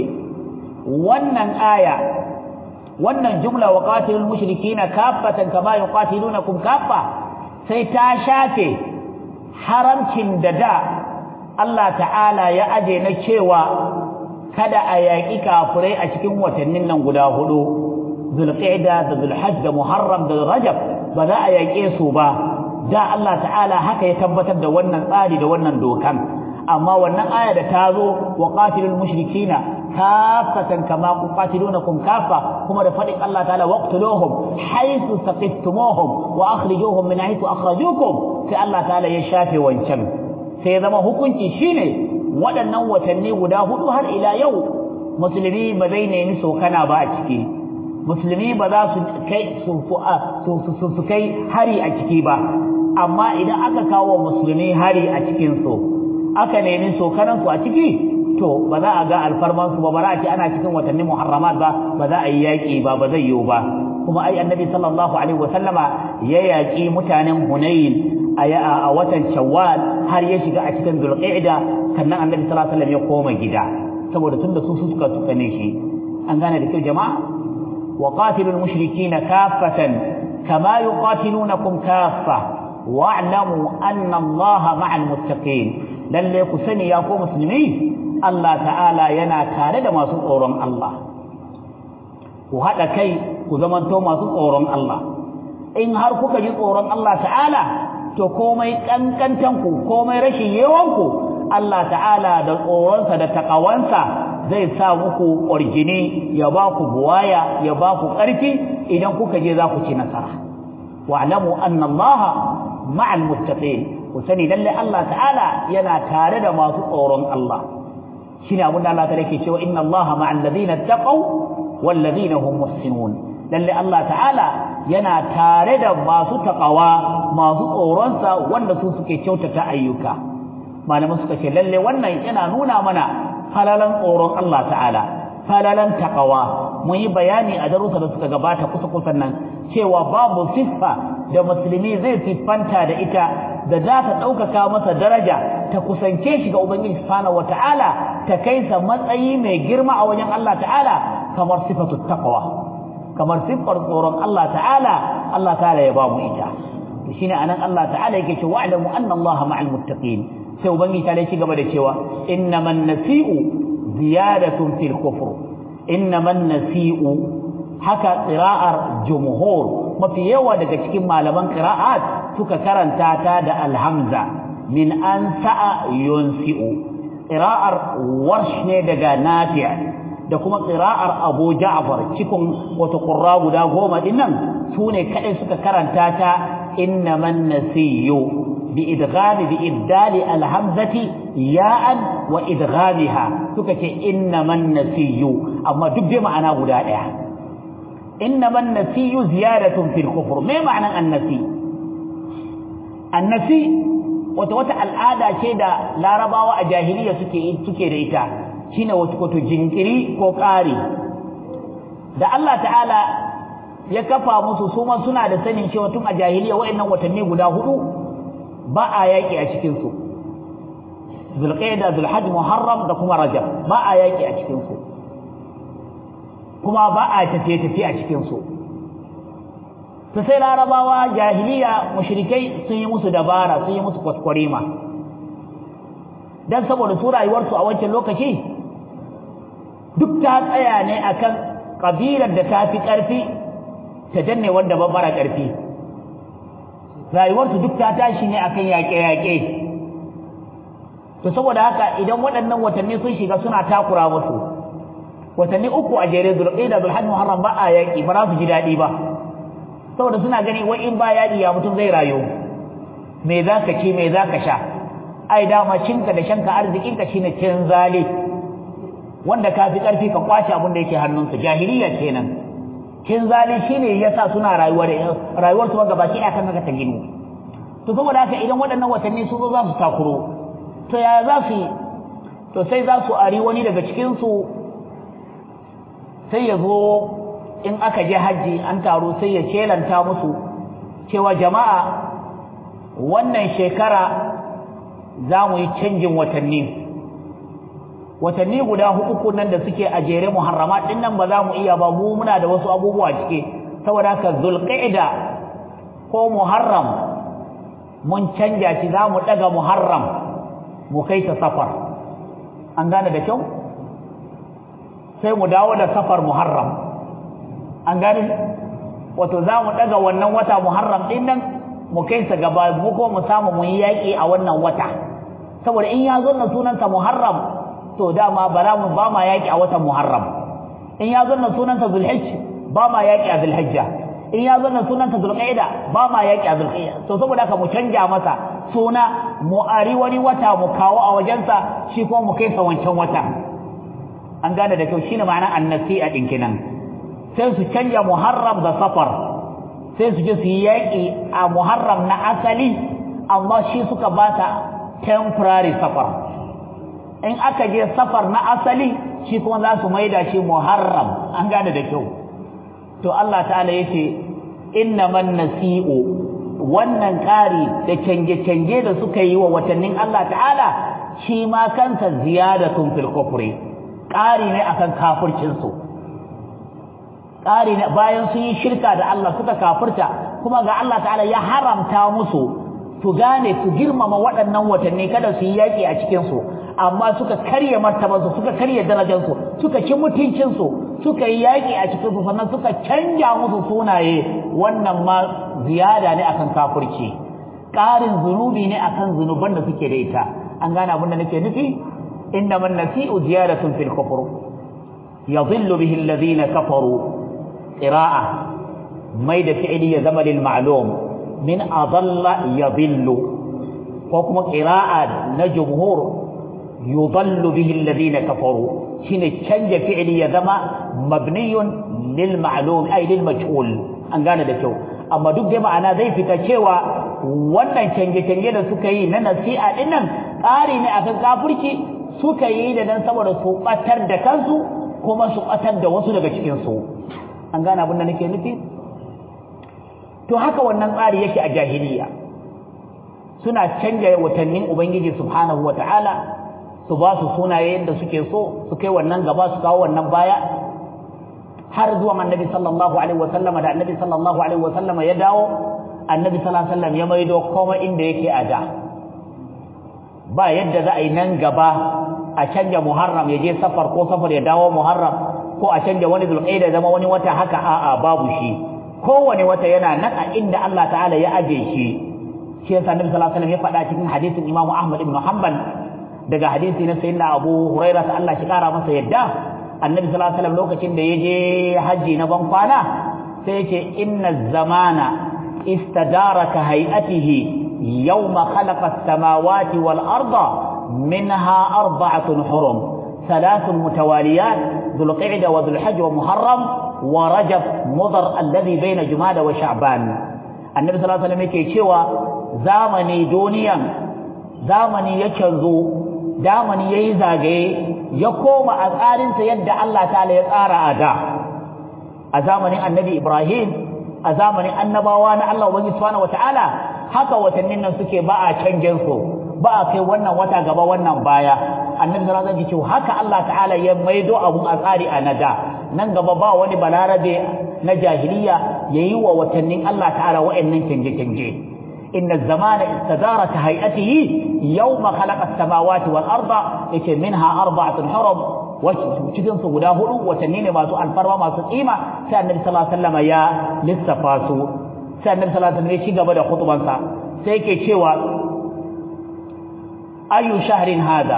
wannan aya wannan jumla wa qatilul mushrikeena kaffatan kama yuqatilunakum kaffa sai ta shafe haramcin da da Allah ta'ala ya aje na cewa kada a yaƙi kafirai a cikin watannin nan guda hudu zulqa'da da zulhajj da muharram da rajab ba za a yaƙe su ba da Allah ta'ala haka ya tabbatar da wannan tsari da wannan dokan amma wannan aya da ta zo wa qatilul mushrikeena kaffatan kama tuqatilunakum kaffa kuma da fadin Allah ta'ala waqtuluhum haythu saqiftumuhum wa akhrijuhum min haythu akhrajukum sai Allah ta'ala ya shafe wancan sai zama hukunci shine waɗannan watanni guda hudu har ila yau musulmi ba zai nemi sokana ba a ciki musulmi ba za su kai su su kai hari a ciki ba amma idan aka kawo musulmi hari a cikin su aka nemi sokanan su a ciki to ba za a ga alfarman su ba ba za a ce ana cikin watanni muharramat ba ba za a yi yaki ba ba zai yiwu ba kuma ai annabi sallallahu alaihi wasallama ya yaki mutanen Hunayn a watan Shawwal har ya shiga a cikin Dhulqa'da sannan annabi sallallahu alaihi wasallam ya koma gida saboda tunda su suka tukane shi an gane da kyau jama'a wa qatilul mushrikeena kaffatan kama yuqatilunakum kaffa wa'lamu anna Allaha ma'al muttaqin lalle ku sani ya ko musulmi Allah ta'ala yana tare da masu tsoron Allah ku hada kai ku zamanto masu tsoron Allah in har kuka ji tsoron Allah ta'ala to komai kankantan ku komai rashin yawan ku Allah ta'ala da tsoronsa da takawansa zai sa muku ƙorgini ya ba ku buwaya ya ba ku ƙarfi idan kuka je za ku ci nasara wa'lamu anna Allaha ma'al muttaqin ku sani lalle Allah ta'ala yana tare da masu tsoron Allah shine abin da Allah ta yake cewa inna Allaha ma'al ladina taqaw wal ladina hum muhsinun lalle Allah ta'ala yana tare da masu taqwa masu tsoronsa wanda su suke kyautata ayyuka malaman suka ce lalle wannan yana nuna mana halalan tsoron Allah ta'ala halalan taqwa mun yi bayani a darussa da suka gabata kusa kusan nan cewa babu siffa da musulmi zai siffanta da ita da za ta ɗaukaka masa daraja ta kusance shi ga ubangiji subhanahu wata'ala ta kai sa matsayi mai girma a wajen Allah ta'ala kamar sifatu taqwa kamar siffar tsoron Allah ta'ala Allah ta'ala ya ba mu ita shine anan Allah ta'ala yake cewa wa'lamu anna Allah ma'al muttaqin sai ubangiji ta ci gaba da cewa innaman nasi'u ziyadatun fil kufr innaman nasi'u haka qira'ar jumhur mafi yawa daga cikin malaman qira'at suka karanta ta da alhamza min an sa'a yunsi'u qira'ar warsh ne daga nafi' da kuma qira'ar Abu Ja'far cikin wata qurra guda goma dinnan sune kadai suka karanta ta innaman nasiyu bi idgham bi ibdali alhamzati ya'an wa idghamiha suka ce innaman nasiyu amma duk dai ma'ana guda daya innaman nasiyu ziyadatun fil kufr me ma'anan annasi annasi wata wata al'ada ce da larabawa a jahiliya suke suke da ita shine wato wato jinkiri ko ƙari da Allah ta'ala ya kafa musu su ma suna da sanin cewa tun a jahiliya wayannan watanni guda hudu ba a yaki a cikin su zulqa'da zulhajj muharram da kuma rajab ba a yaki a cikin su kuma ba a tafiye tafiye a cikin su to sai larabawa jahiliya mushrikai sun yi musu dabara sun yi musu kwaskwarima dan saboda su rayuwar su a wancan lokaci duk ta tsaya ne akan kabilar da ta fi karfi ta danne wanda ba mara karfi rayuwar su duk ta tashi ne akan yaƙe-yaƙe to saboda haka idan waɗannan watanni sun shiga suna takura musu watanni uku a jere zulqa'da zulhajj muharram ba a yaƙi ba za su ji daɗi ba saboda suna gani wai in ba yaƙi ya mutum zai rayu me zaka ci me zaka sha ai dama cinka da shanka arzikinka shine cin zali wanda ka fi karfi ka kwace abin da yake hannunsa jahiliya kenan cin zali shine yasa suna rayuwa da rayuwar su gaba ki akan haka ta ginu to saboda haka idan waɗannan watanni su zo za su takuro to yaya za su yi to sai za su ari wani daga cikin su sai ya zo in aka je haji an taro sai ya celanta musu cewa jama'a wannan shekara za mu yi canjin watanni watanni guda hudu nan da suke a jere muharramat din nan ba za mu iya ba mu muna da wasu abubuwa cike saboda haka zulqa'da ko muharram mun canja shi za mu daga muharram mu kai ta safar an gane da kyau sai mu dawo da safar muharram an gane wato za mu daga wannan wata muharram din nan mu kai sa gaba mu ko mu samu mu yi yaki a wannan wata saboda in ya zo na sunansa muharram to dama bara mu ba ma yaki a watan muharram in ya zo na sunansa zulhijj ba ma yaki a zulhijja in ya zo na sunansa zulqa'da ba ma yaki a zulqa'da to saboda haka mu canja masa suna mu ari wani wata mu kawo a wajensa shi ko mu kai sa wancan wata an gane da kyau shine ma'anar annasi'a din kenan sai su canja muharram da safar sai su je su yi yaƙi a muharram na asali amma shi suka ba ta temporary safar in aka je safar na asali shi kuma za su maida shi muharram an gane da kyau to Allah ta'ala yace innaman nasi'u wannan ƙari da canje-canje da suka yi wa watannin Allah ta'ala shi ma kansa ziyadatun fil kufri ƙari ne akan kafircin su ƙari ne bayan sun yi shirka da Allah suka kafirta kuma ga Allah ta'ala ya haramta musu su gane su girmama waɗannan watanni kada su yi yaƙi a cikin su amma suka karya martabarsu suka karya darajarsu suka ci mutuncinsu suka yi yaƙi a cikin su sannan suka canja musu sunaye wannan ma ziyada ne akan kafirci ƙarin zunubi ne akan zunuban da suke da ita an gane abin da nake nufi innaman nasi'u ziyadatun fil kufr yadhillu bihi alladhina kafaru qira'a mai da fi'li ya zama lil ma'lum min adalla yadhillu ko kuma qira'a na jumhur yudallu bihi alladhina kafaru shine canja fi'li ya zama mabniyun lil ma'lum ay lil majhul an gane da kyau amma duk da ma'ana zai fita cewa wannan canje-canje da suka yi na nasi'a din nan ƙari ne akan kafirci suka yi da dan saboda su batar da kansu kuma su batar da wasu daga cikin su an gane abin da nake nufi to haka wannan tsari yake a jahiliya suna canja watannin ubangiji subhanahu wataala su ba su sunaye yadda suke so su kai wannan gaba su kawo wannan baya har zuwa annabi sallallahu alaihi wasallama da annabi sallallahu alaihi wasallama ya dawo annabi sallallahu alaihi wasallam ya maido komai inda yake a da ba yadda za a yi nan gaba a canja muharram ya je safar ko safar ya dawo muharram ko a canja wani zulqaida zama wani wata haka a'a babu shi kowane wata yana nan a inda Allah ta'ala ya aje shi shi yasa annabi sallallahu alaihi wasallam ya faɗa cikin hadisin Imam Ahmad ibn Hanbal daga hadisi na sayyidina Abu Hurairah Allah shi kara masa yadda annabi sallallahu alaihi wasallam lokacin da yaje haji na ban kwana sai yace inna zamana istadara ka hay'atihi yawma khalaqa as-samawati wal arda minha arba'atun hurum thalathun mutawaliyat dhul qa'da wa dhul hajj wa muharram wa rajab mudar alladhi bayna jumada wa sha'ban annabi sallallahu alaihi wasallam yake cewa zamani duniyan zamani ya canzo zamani yayi zagaye ya koma a tsarinsa yadda Allah ta'ala ya tsara a da a zamanin annabi Ibrahim a zamanin annabawa na Allah ubangi subhanahu wata'ala haka watannin nan suke ba a canjin su ba a kai wannan wata gaba wannan baya annabi sallallahu alaihi wasallam haka Allah ta'ala ya maido abun a tsari a nada nan gaba ba wani balarabe na jahiliya yayi wa watannin Allah ta'ala wa'annan canje canje إن الزمان استدار كهيئته يوم خلق السماوات والأرض يكي منها أربعة حرم وشتن صغداه وتنين ما سؤال فرما ما سؤال قيمة سأل النبي صلى الله عليه وسلم يا للسفاسو سأل النبي صلى الله عليه وسلم يشي قبل خطبا سا سيكي شوى أي شهر هذا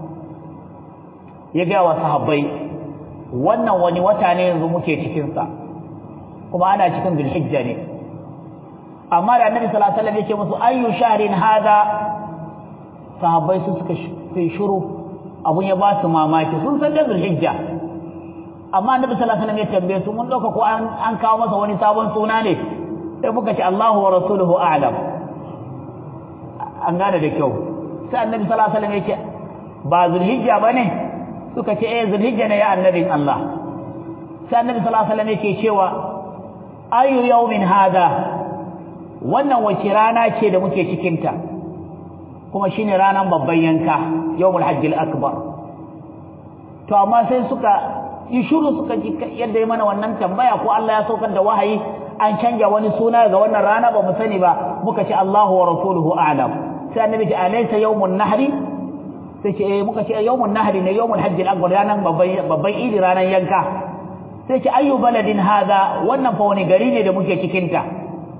يقوى صحابي وانا واني وتانين زمكي تكنسا كما أنا تكن بالحجة ني amma da annabi sallallahu alaihi wasallam yake musu ayyu shahrin hada sahabbai su suka kai shiru abun ya ba su mamaki sun san da zulhijja amma annabi sallallahu alaihi wasallam ya tambaye su mun dauka ko an an kawo masa wani sabon suna ne sai muka ce Allahu wa rasuluhu a'lam an gane da kyau sai annabi sallallahu alaihi wasallam yake ba zulhijja bane suka ce eh zulhijja ne ya annabin Allah sai annabi sallallahu alaihi wasallam yake cewa ayyu yawmin hada wannan wace rana ce da muke cikin ta kuma shine ranan babban yanka yawmul hajjil akbar to amma sai suka yi shiru suka ji yadda ya mana wannan tambaya ko Allah ya saukar da wahayi an canja wani suna ga wannan rana ba mu sani ba muka ce Allahu wa rasuluhu a'lam sai annabi ce alaysa yawmun nahri sai ce eh muka ce yawmun nahri ne yawmul hajjil akbar ranan babban babban idi ranan yanka sai ce ayyu baladin hada wannan fa wani gari ne da muke cikin ta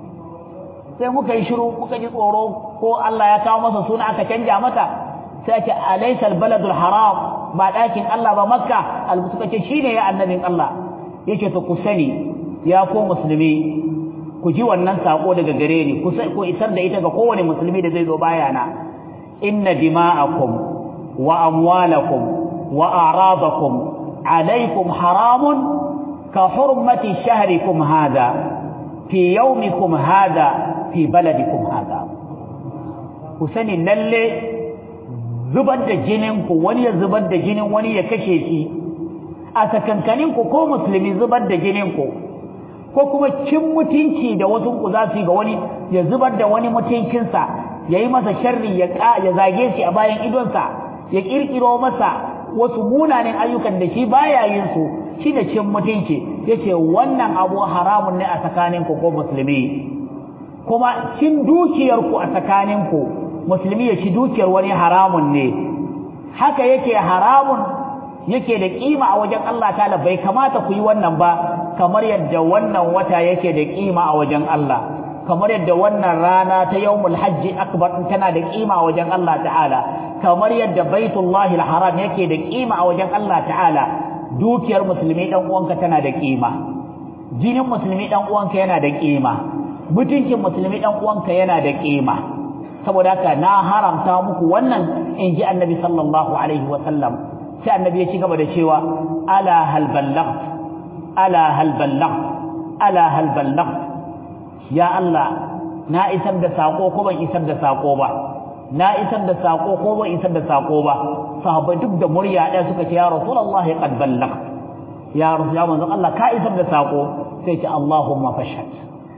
sai muka yi shiru muka ji tsoro ko Allah ya kawo masa suna aka canja mata sai ce alaysa albaladul haram ba dakin Allah ba makka albusuka ce shine ya annabin Allah yake to ku sani ya ko musulmi ku ji wannan sako daga gare ni ku sai ko isar da ita ga kowane musulmi da zai zo bayana inna dima'akum wa amwalakum wa a'radakum alaykum haramun ka hurmati shahrikum hadha fi yawmikum hadha fi baladikum hada ku sani lalle zubar da jinin ku wani ya zubar da jinin wani ya kashe shi a sakankanin ku ko musulmi zubar da jinin ku ko kuma cin mutunci da wasu ku za su yi ga wani ya zubar da wani mutuncin sa yayi masa sharri ya ya zage shi a bayan idonsa ya kirkiro masa wasu munanan ayyukan da shi baya yin su shi da cin mutunci yace wannan abu haramun ne a tsakanin ku ko musulmi kuma cin dukiyarku a tsakaninku musulmi ya ci dukiyar wani haramun ne haka yake haramun yake da kima a wajen Allah ta'ala bai kamata ku yi wannan ba kamar yadda wannan wata yake da kima a wajen Allah kamar yadda wannan rana ta yawmul hajji akbar tana da kima a wajen Allah ta'ala kamar yadda baitullahi alharam yake da kima a wajen Allah ta'ala dukiyar musulmi dan uwanka tana da kima jinin musulmi dan uwanka yana da kima mutuncin musulmi dan uwanka yana da kima saboda haka na haramta muku wannan inji annabi sallallahu alaihi wa sallam sai annabi ya ci gaba da cewa ala hal ballagh ala hal ballagh ala hal ballagh ya Allah na isar da sako ko ban isar da sako ba na isar da sako ko ban isar da sako ba sahabbai duk da murya ɗaya suka ce ya rasulullahi qad ballagh ya rasul manzon Allah ka isar da sako sai ce Allahumma fashhad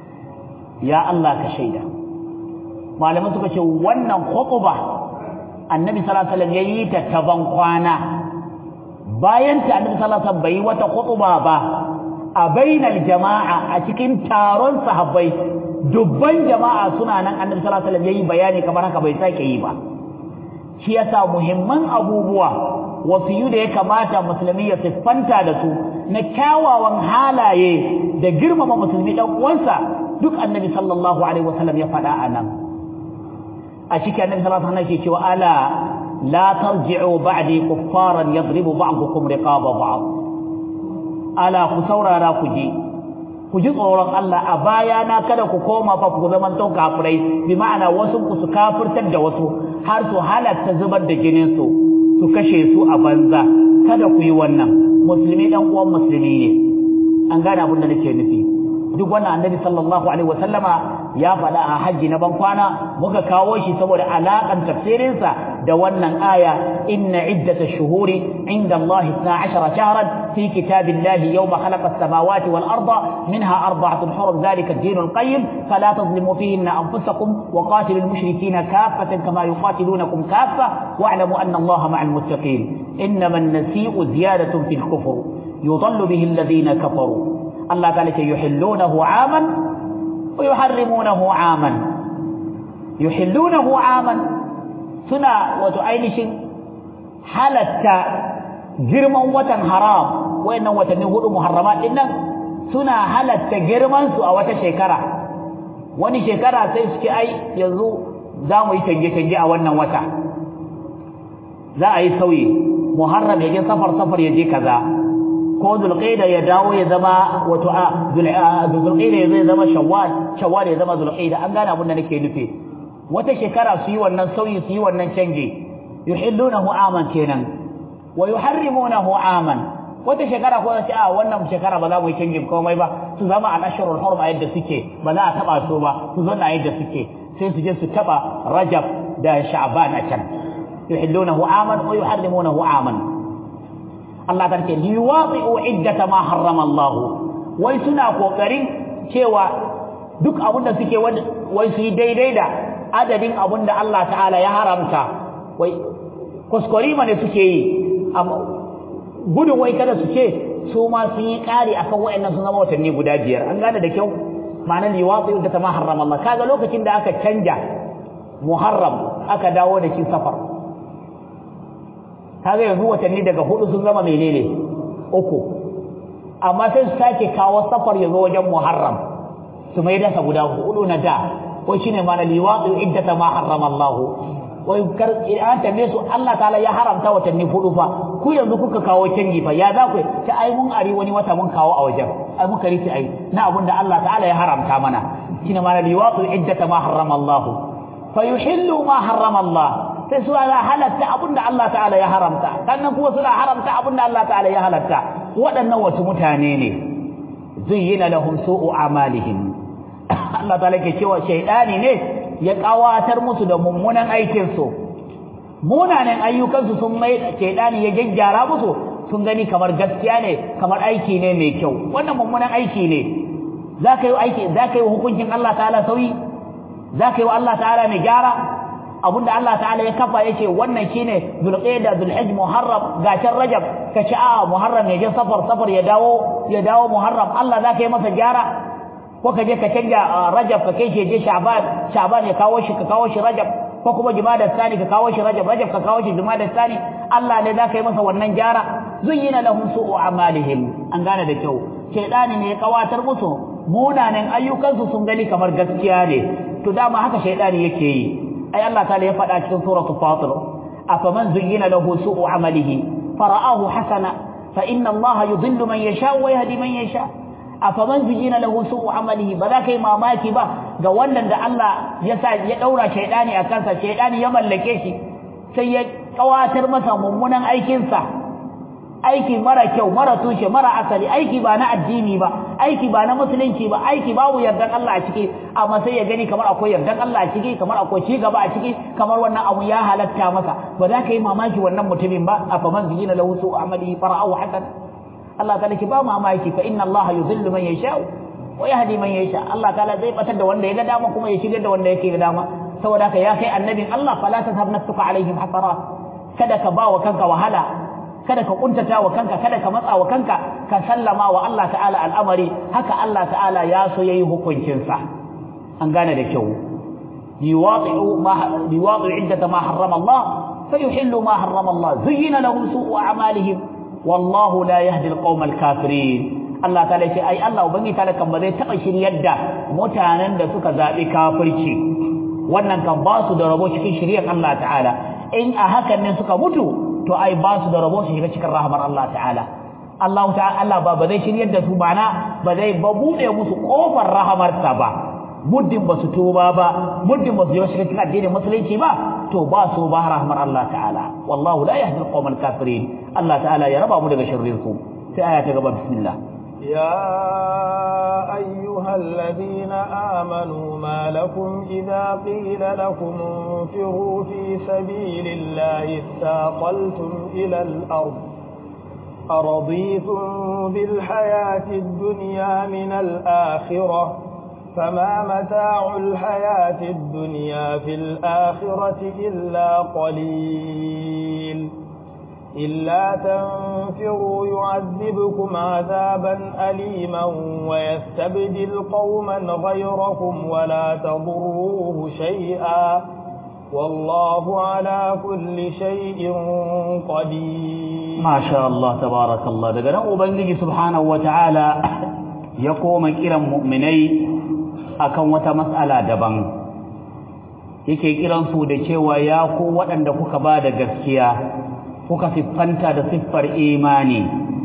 ya Allah ka shaida malaman suka ce wannan khutba annabi sallallahu alaihi wasallam yayi ta taban kwana bayan ta annabi sallallahu alaihi wasallam bai wata khutba ba a bainal jama'a a cikin taron sahabbai dubban jama'a suna nan annabi sallallahu alaihi wasallam yayi bayani kamar haka bai sake yi ba shi yasa muhimman abubuwa wasiyu da ya kamata musulmi ya siffanta da su na kyawawan halaye da girmama musulmi dan uwansa duk annabi sallallahu alaihi wasallam ya faɗa anan a cikin annabi sallallahu alaihi wasallam yake cewa ala la tarji'u ba'di kuffaran yadribu ba'dukum riqaba ba'd ala ku saurara ku ji ku ji tsoron Allah a baya na kada ku koma fa ku zaman to kafirai bi ma'ana wasu ku su kafirtar da wasu har su halatta zubar da jinin su su kashe su a banza kada ku yi wannan musulmi dan uwan musulmi ne an gane abin da nake nufi duk wannan annabi sallallahu alaihi wasallama ya faɗa a hajji na ban kwana muka kawo shi saboda alaƙan tafsirinsa da wannan aya inna iddata shuhuri inda Allah اثنا عشر شهرا في كتاب الله يوم خلق السماوات والأرض منها أربعة حرم ذلك الدين القيم فلا تظلموا فيهن أنفسكم وقاتلوا المشركين كافة كما يقاتلونكم كافة واعلموا أن الله مع المتقين إنما النسيء زيادة في الكفر يضل به الذين كفروا الله تعالى يحلونه عاما ويحرمونه عاما يحلونه عاما سنة وتعينش حالة جرما وتن حرام وإن وتنهود محرمات إن سنة حالة جرما سوى وتشكرا wani shekara sai suke ai yanzu za mu yi canje-canje a wannan wata za a yi sauyi muharram ya je safar safar ya je kaza ko zulqaida ya dawo ya zama wato a zulqaida ya zai zama shawwal shawwal ya zama zulqaida an gane abin da nake nufi wata shekara su yi wannan sauyi su yi wannan canje yuhillunahu aman kenan wa yuharrimunahu aman wata shekara ko sai a wannan shekara ba za mu yi canjin komai ba su zama al-ashhurul hurum yadda suke ba za a taba su ba su zanna yadda suke sai su je su taba rajab da sha'ban a can yuhillunahu aman wa yuharrimunahu aman Allah ta ce liwaqi'u iddata ma harrama Allah wai suna kokarin cewa duk abin da suke wai su yi daidai da adadin abin da Allah ta'ala ya haramta wai kuskure ma ne suke yi gudun wai kada su ce su ma sun yi kari akan wayannan sun zama watanni guda biyar an gane da kyau ma'anar liwaqi'u iddata ma harrama Allah kaga lokacin da aka canja muharram aka dawo da shi safar kaga yanzu watanni daga hudu sun zama menene uku amma sai su sake kawo safar ya zo wajen muharram su mai dasa guda hudu na da wai shine mana liwaqi iddata ma harrama Allah wai kar an tambaye su Allah ta'ala ya haramta watanni hudu fa ku yanzu kuka kawo canji fa ya za ku ta ai mun ari wani wata mun kawo a wajen ai muka rike ai na abunda Allah ta'ala ya haramta mana shine mana liwaqi iddata ma harrama Allah fa yuhillu ma harrama Allah sai su ala halatta abinda Allah ta'ala ya haramta sannan kuma suna haramta abinda Allah ta'ala ya halatta waɗannan wasu mutane ne zuyyina lahum su'u amalihim Allah ta'ala ke cewa shaydani ne ya kawatar musu da mummunan aikin su munanan ayyukan su sun mai shaydani ya gaggyara musu sun gani kamar gaskiya ne kamar aiki ne mai kyau wannan mummunan aiki ne zaka yi aiki zaka yi hukuncin Allah ta'ala sauyi zaka yi wa Allah ta'ala mai gyara abunda Allah ta'ala ya kafa yace wannan shine zulqa'da zulhijj muharram gashin rajab kace a muharram ne je safar safar ya dawo ya dawo muharram Allah zaka yi masa gyara ko kaje ka canja rajab ka kai shi je sha'ban sha'ban ya kawo shi ka kawo shi rajab ko kuma jumada tsani ka kawo shi rajab rajab ka kawo shi jumada tsani Allah ne zaka yi masa wannan gyara zuyyina lahum su'u amalihim an gane da kyau shaytani ne ya kawatar musu munanan ayyukansu sun gani kamar gaskiya ne to dama haka shaytani yake yi أي الله تعالى يفعل في سورة الفاطر أفمن زين له سوء عمله فرآه حسنا فإن الله يضل من يشاء ويهدي من يشاء أفمن زين له سوء عمله بذاك ما ماكي به قوانا دا الله يسعد يدور شيطاني أكاسا شيطاني يمن لكيشي سيد قواتر مثلا ممنا أي كنسا aiki mara kyau mara tushe mara asali aiki ba na addini ba aiki ba na musulunci ba aiki babu yardan Allah a ciki amma sai ya gani kamar akwai yardan Allah a ciki kamar akwai ci gaba a ciki kamar wannan abu ya halatta masa ba za ka yi mamaki wannan mutumin ba afaman zina lahu su amali fara'u hasan Allah ta'ala ki ba mamaki fa inna Allah yudhillu man yasha wa yahdi man yasha Allah ta'ala zai batar da wanda ya ga dama kuma ya shigar da wanda yake ga dama saboda haka ya kai annabin Allah fala tazhab nafsuka alaihim hasarat kada ka ba wa kanka wahala kada ka kuntata wa kanka kada ka matsa wa kanka ka sallama wa Allah ta'ala al'amari haka Allah ta'ala ya so yayi hukuncin sa an gane da kyau liwati'u ma liwati'u iddata ma harrama Allah fayuhillu ma harrama Allah zuyyina lahum su'u a'malihim wallahu la yahdi al-qawma al-kafirin Allah ta'ala ce ai Allah ubangi ta'ala kan ba zai taba shiryar da mutanen da suka zabi kafirci wannan kan ba su da rabo cikin shiriyar Allah ta'ala in a hakan ne suka mutu to ai ba su da rabo su shiga cikin rahmar Allah ta'ala Allah ta'ala Allah ba ba zai shiryar da su bana ba zai ba bude musu kofar rahamarsa ba muddin ba su tuba ba muddin ba su yi shiga cikin addinin musulunci ba to ba su ba rahmar Allah ta'ala wallahu la yahdi al-qawmal kafirin Allah ta'ala ya raba mu daga sharrin su sai aya ta gaba bismillah يا أيها الذين آمنوا ما لكم إذا قيل لكم انفروا في سبيل الله اثاقلتم إلى الأرض أرضيتم بالحياة الدنيا من الآخرة فما متاع الحياة الدنيا في الآخرة إلا قليل إلا تنفروا يعذبكم عذابا أليما ويستبدل قوما غيركم ولا تضروه شيئا والله على كل شيء قدير ما شاء الله تبارك الله دغنا ubangiji subhanahu wataala ya koma kiran mu'minai akan wata mas'ala daban yake kiran su da cewa ya ku waɗanda kuka ba da gaskiya kuka siffanta da siffar imani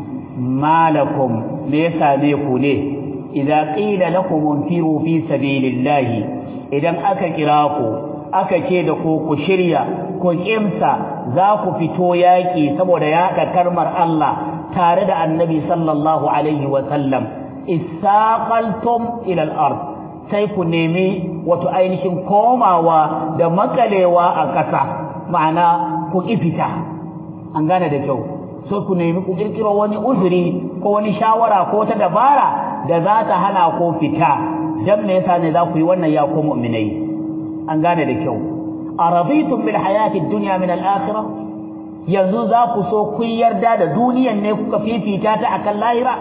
malakum me yasa ne ku ne idza qila lakum unfiru fi sabilillahi idan aka kira ku aka ce da ku ku shirya ku kimsa za ku fito yaki saboda yaɗa karmar Allah tare da annabi sallallahu alaihi wa sallam isaqaltum ila al-ard sai ku nemi wato ainihin komawa da makalewa a ƙasa ma'ana ku ifita an gane da kyau so ku nemi ku kirkiro wani uzuri ko wani shawara ko ta dabara da za ta hana ko fita dan me yasa ne za ku yi wannan ya ku mu'minai an gane da kyau araditum bil hayati dunya min al akhirah yanzu za ku so ku yarda da duniyan ne kuka fifita ta akan lahira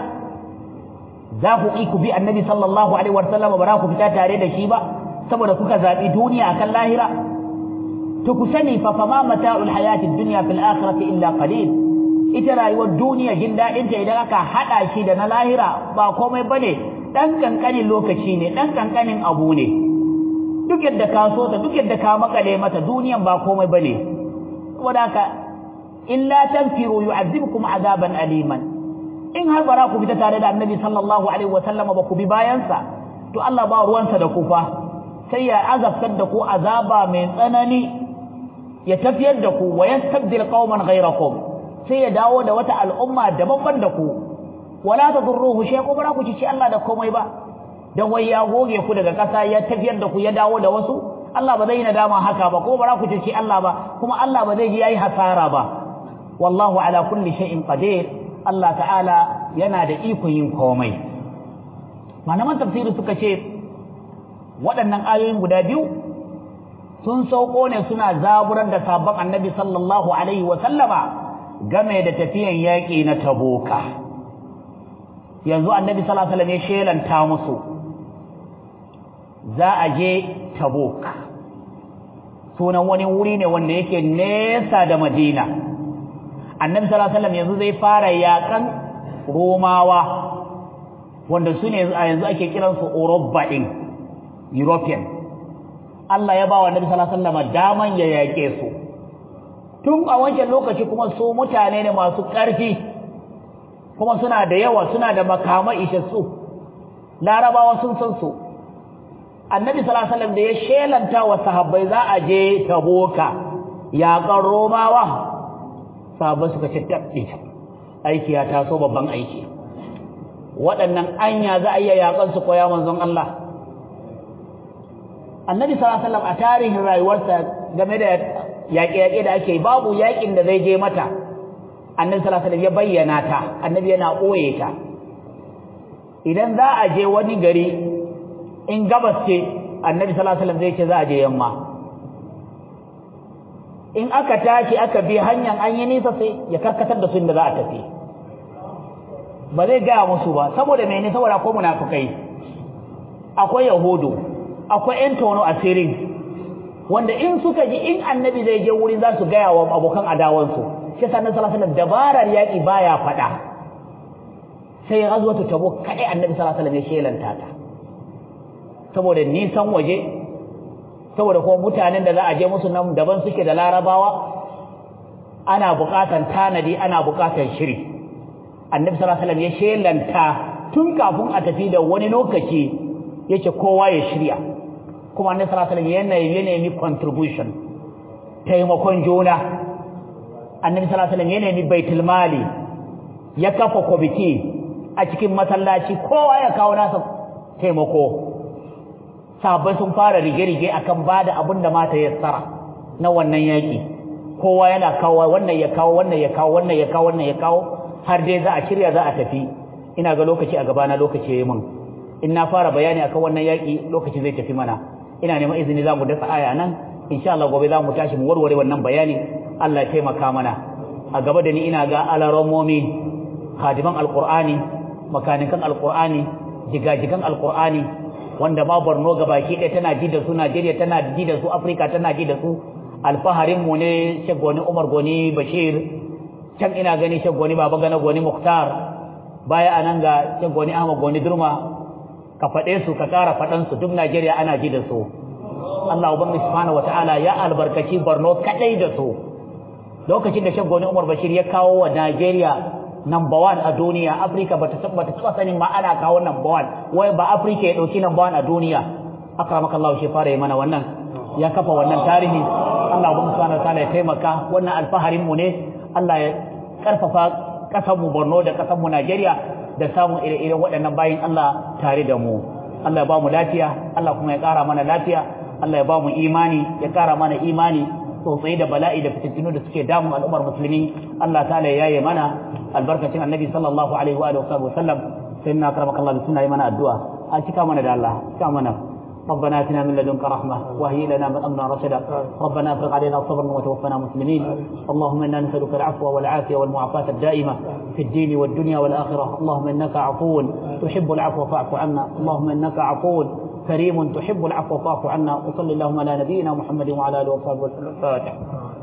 za ku yi ku bi annabi sallallahu alaihi wasallam ba ku fita tare da shi ba saboda kuka zabi duniya akan lahira to ku sani fa fama mata'ul hayati dunya fil akhirati illa qalil ita rayuwar duniya jin dadin ta idan aka hada shi da na lahira ba komai bane dan kankanin lokaci ne dan kankanin abu ne duk yadda ka so ta duk yadda ka makale mata duniyan ba komai bane saboda haka illa tanfiru yu'adhibukum azaban aliman in har bara ku fita tare da annabi sallallahu alaihi wasallam ba ku bi bayansa to Allah ba ruwansa da ku fa sai ya azabtar da ku azaba mai tsanani ya tafiyar da ku wa yastabdil qauman ghayrakum sai ya dawo da wata al'umma daban da ku wala tadurruhu shay'un bara ku ci Allah da komai ba dan wai ya goge ku daga kasa ya tafiyar da ku ya dawo da wasu Allah ba zai nadama haka ba ko bara ku ci Allah ba kuma Allah ba zai ji yayi hasara ba wallahu ala kulli shay'in qadir Allah ta'ala yana da ikon yin komai malaman tafsiri suka ce waɗannan ayoyin guda biyu sun sauko ne suna zaburar da sabon annabi sallallahu alaihi wa sallama game da tafiyan yaƙi na taboka yanzu annabi sallallahu alaihi wa sallam ya shelanta musu za a je tabuk sunan wani wuri ne wanda yake nesa da madina annabi sallallahu alaihi wa sallam yanzu zai fara yaƙan romawa wanda su ne yanzu ake kiransu Urubba din European Allah ya ba wa Nabi sallallahu alaihi wasallam daman ya yake su tun a wancan lokaci kuma su mutane ne masu ƙarfi kuma suna da yawa suna da makamai isassu larabawa sun san su Annabi sallallahu alaihi wasallam da ya shelanta wa sahabbai za a je Taboka ya kan Romawa sahabbai suka ce tabbi aiki ya taso babban aiki waɗannan anya za a iya yakan su koya manzon Allah annabi sallallahu alaihi wasallam a tarihin rayuwarsa game da yaƙe-yaƙe da ake babu yaƙin da zai je mata annabi sallallahu alaihi wasallam ya bayyana ta annabi yana ɓoye ta idan za a je wani gari in gabas ce annabi sallallahu alaihi wasallam zai ce za a je yamma in aka tashi aka bi hanyar an yi nisa sai ya karkatar da su inda za a tafi ba zai gaya musu ba saboda mene saboda ko munafikai akwai yahudu akwai ƴan tono asirin wanda in suka ji in annabi zai je wurin za su gaya wa abokan adawansu shi sa annabi sallallahu alaihi wasallam dabarar yaki baya fada sai ghazwatu tabuk kai annabi sallallahu alaihi wasallam ya shelanta ta saboda nisan waje saboda kuma mutanen da za a je musu nan daban suke da larabawa ana buƙatar tanadi ana buƙatar shiri annabi sallallahu alaihi wasallam ya shelanta tun kafin a tafi da wani lokaci yake kowa ya shirya kuma annabi sallallahu alaihi wasallam yana yana mi contribution taimakon juna annabi sallallahu alaihi wasallam yana mi baitul mali ya kafa kwamiti a cikin masallaci kowa ya kawo nasa taimako sahabbai sun fara rige-rige akan bada abin da mata ya tsara na wannan yaki kowa yana kawo wannan ya kawo wannan ya kawo wannan ya kawo wannan ya kawo har dai za a shirya za a tafi ina ga lokaci a gaba na lokaci yayi mun in na fara bayani akan wannan yaki lokaci zai tafi mana ina neman izini za mu dasa aya nan insha Allah gobe za mu tashi mu warware wannan bayani Allah ya taimaka mana a gaba da ni ina ga alaromomi khadiman alqur'ani makanikan alqur'ani jigajigan alqur'ani wanda ma Borno gabaki ɗaya tana ji da su Najeriya tana ji da su Afrika tana ji da su alfaharin mu ne Sheikh Goni Umar Goni Bashir can ina gani Sheikh Goni Baba Gana Goni Mukhtar baya anan ga Sheikh Goni Ahmad Goni Durma ka faɗe su ka ƙara faɗan su duk Najeriya ana ji da su Allah ubangi subhanahu wataala ya albarkaci Borno kadai da su lokacin da Sheikh Goni Umar Bashir ya kawo wa Najeriya number one a duniya Africa bata tabbata taba sanin ma ana kawo number one wai ba Africa ya dauki number one a duniya akramakallahu shi fara yi mana wannan ya kafa wannan tarihi Allah subhanahu wa ta'ala ya taimaka wannan alfaharin mu ne Allah ya karfafa kasar mu Borno da kasar mu Najeriya da samun ire-iren waɗannan bayin Allah tare da mu Allah ya ba mu lafiya Allah kuma ya ƙara mana lafiya Allah ya ba mu imani ya ƙara mana imani sosai da bala'i da fitintunu da suke damun al'ummar musulmi Allah ta'ala ya yaye mana albarkacin annabi sallallahu alaihi wa alihi wa sallam sayyidina akramakallahu sunna yi mana addu'a a cika mana da Allah cika mana ربنا اتنا من لدنك رحمه وهي لنا من امرنا رشدا ربنا افرغ علينا صبرا وتوفنا مسلمين اللهم انا نسالك العفو والعافيه والمعافاه الدائمه في الدين والدنيا والاخره اللهم انك عفو تحب العفو فاعف عنا اللهم انك عفو كريم تحب العفو فاعف عنا وصل اللهم على نبينا محمد وعلى اله وصحبه وسلم.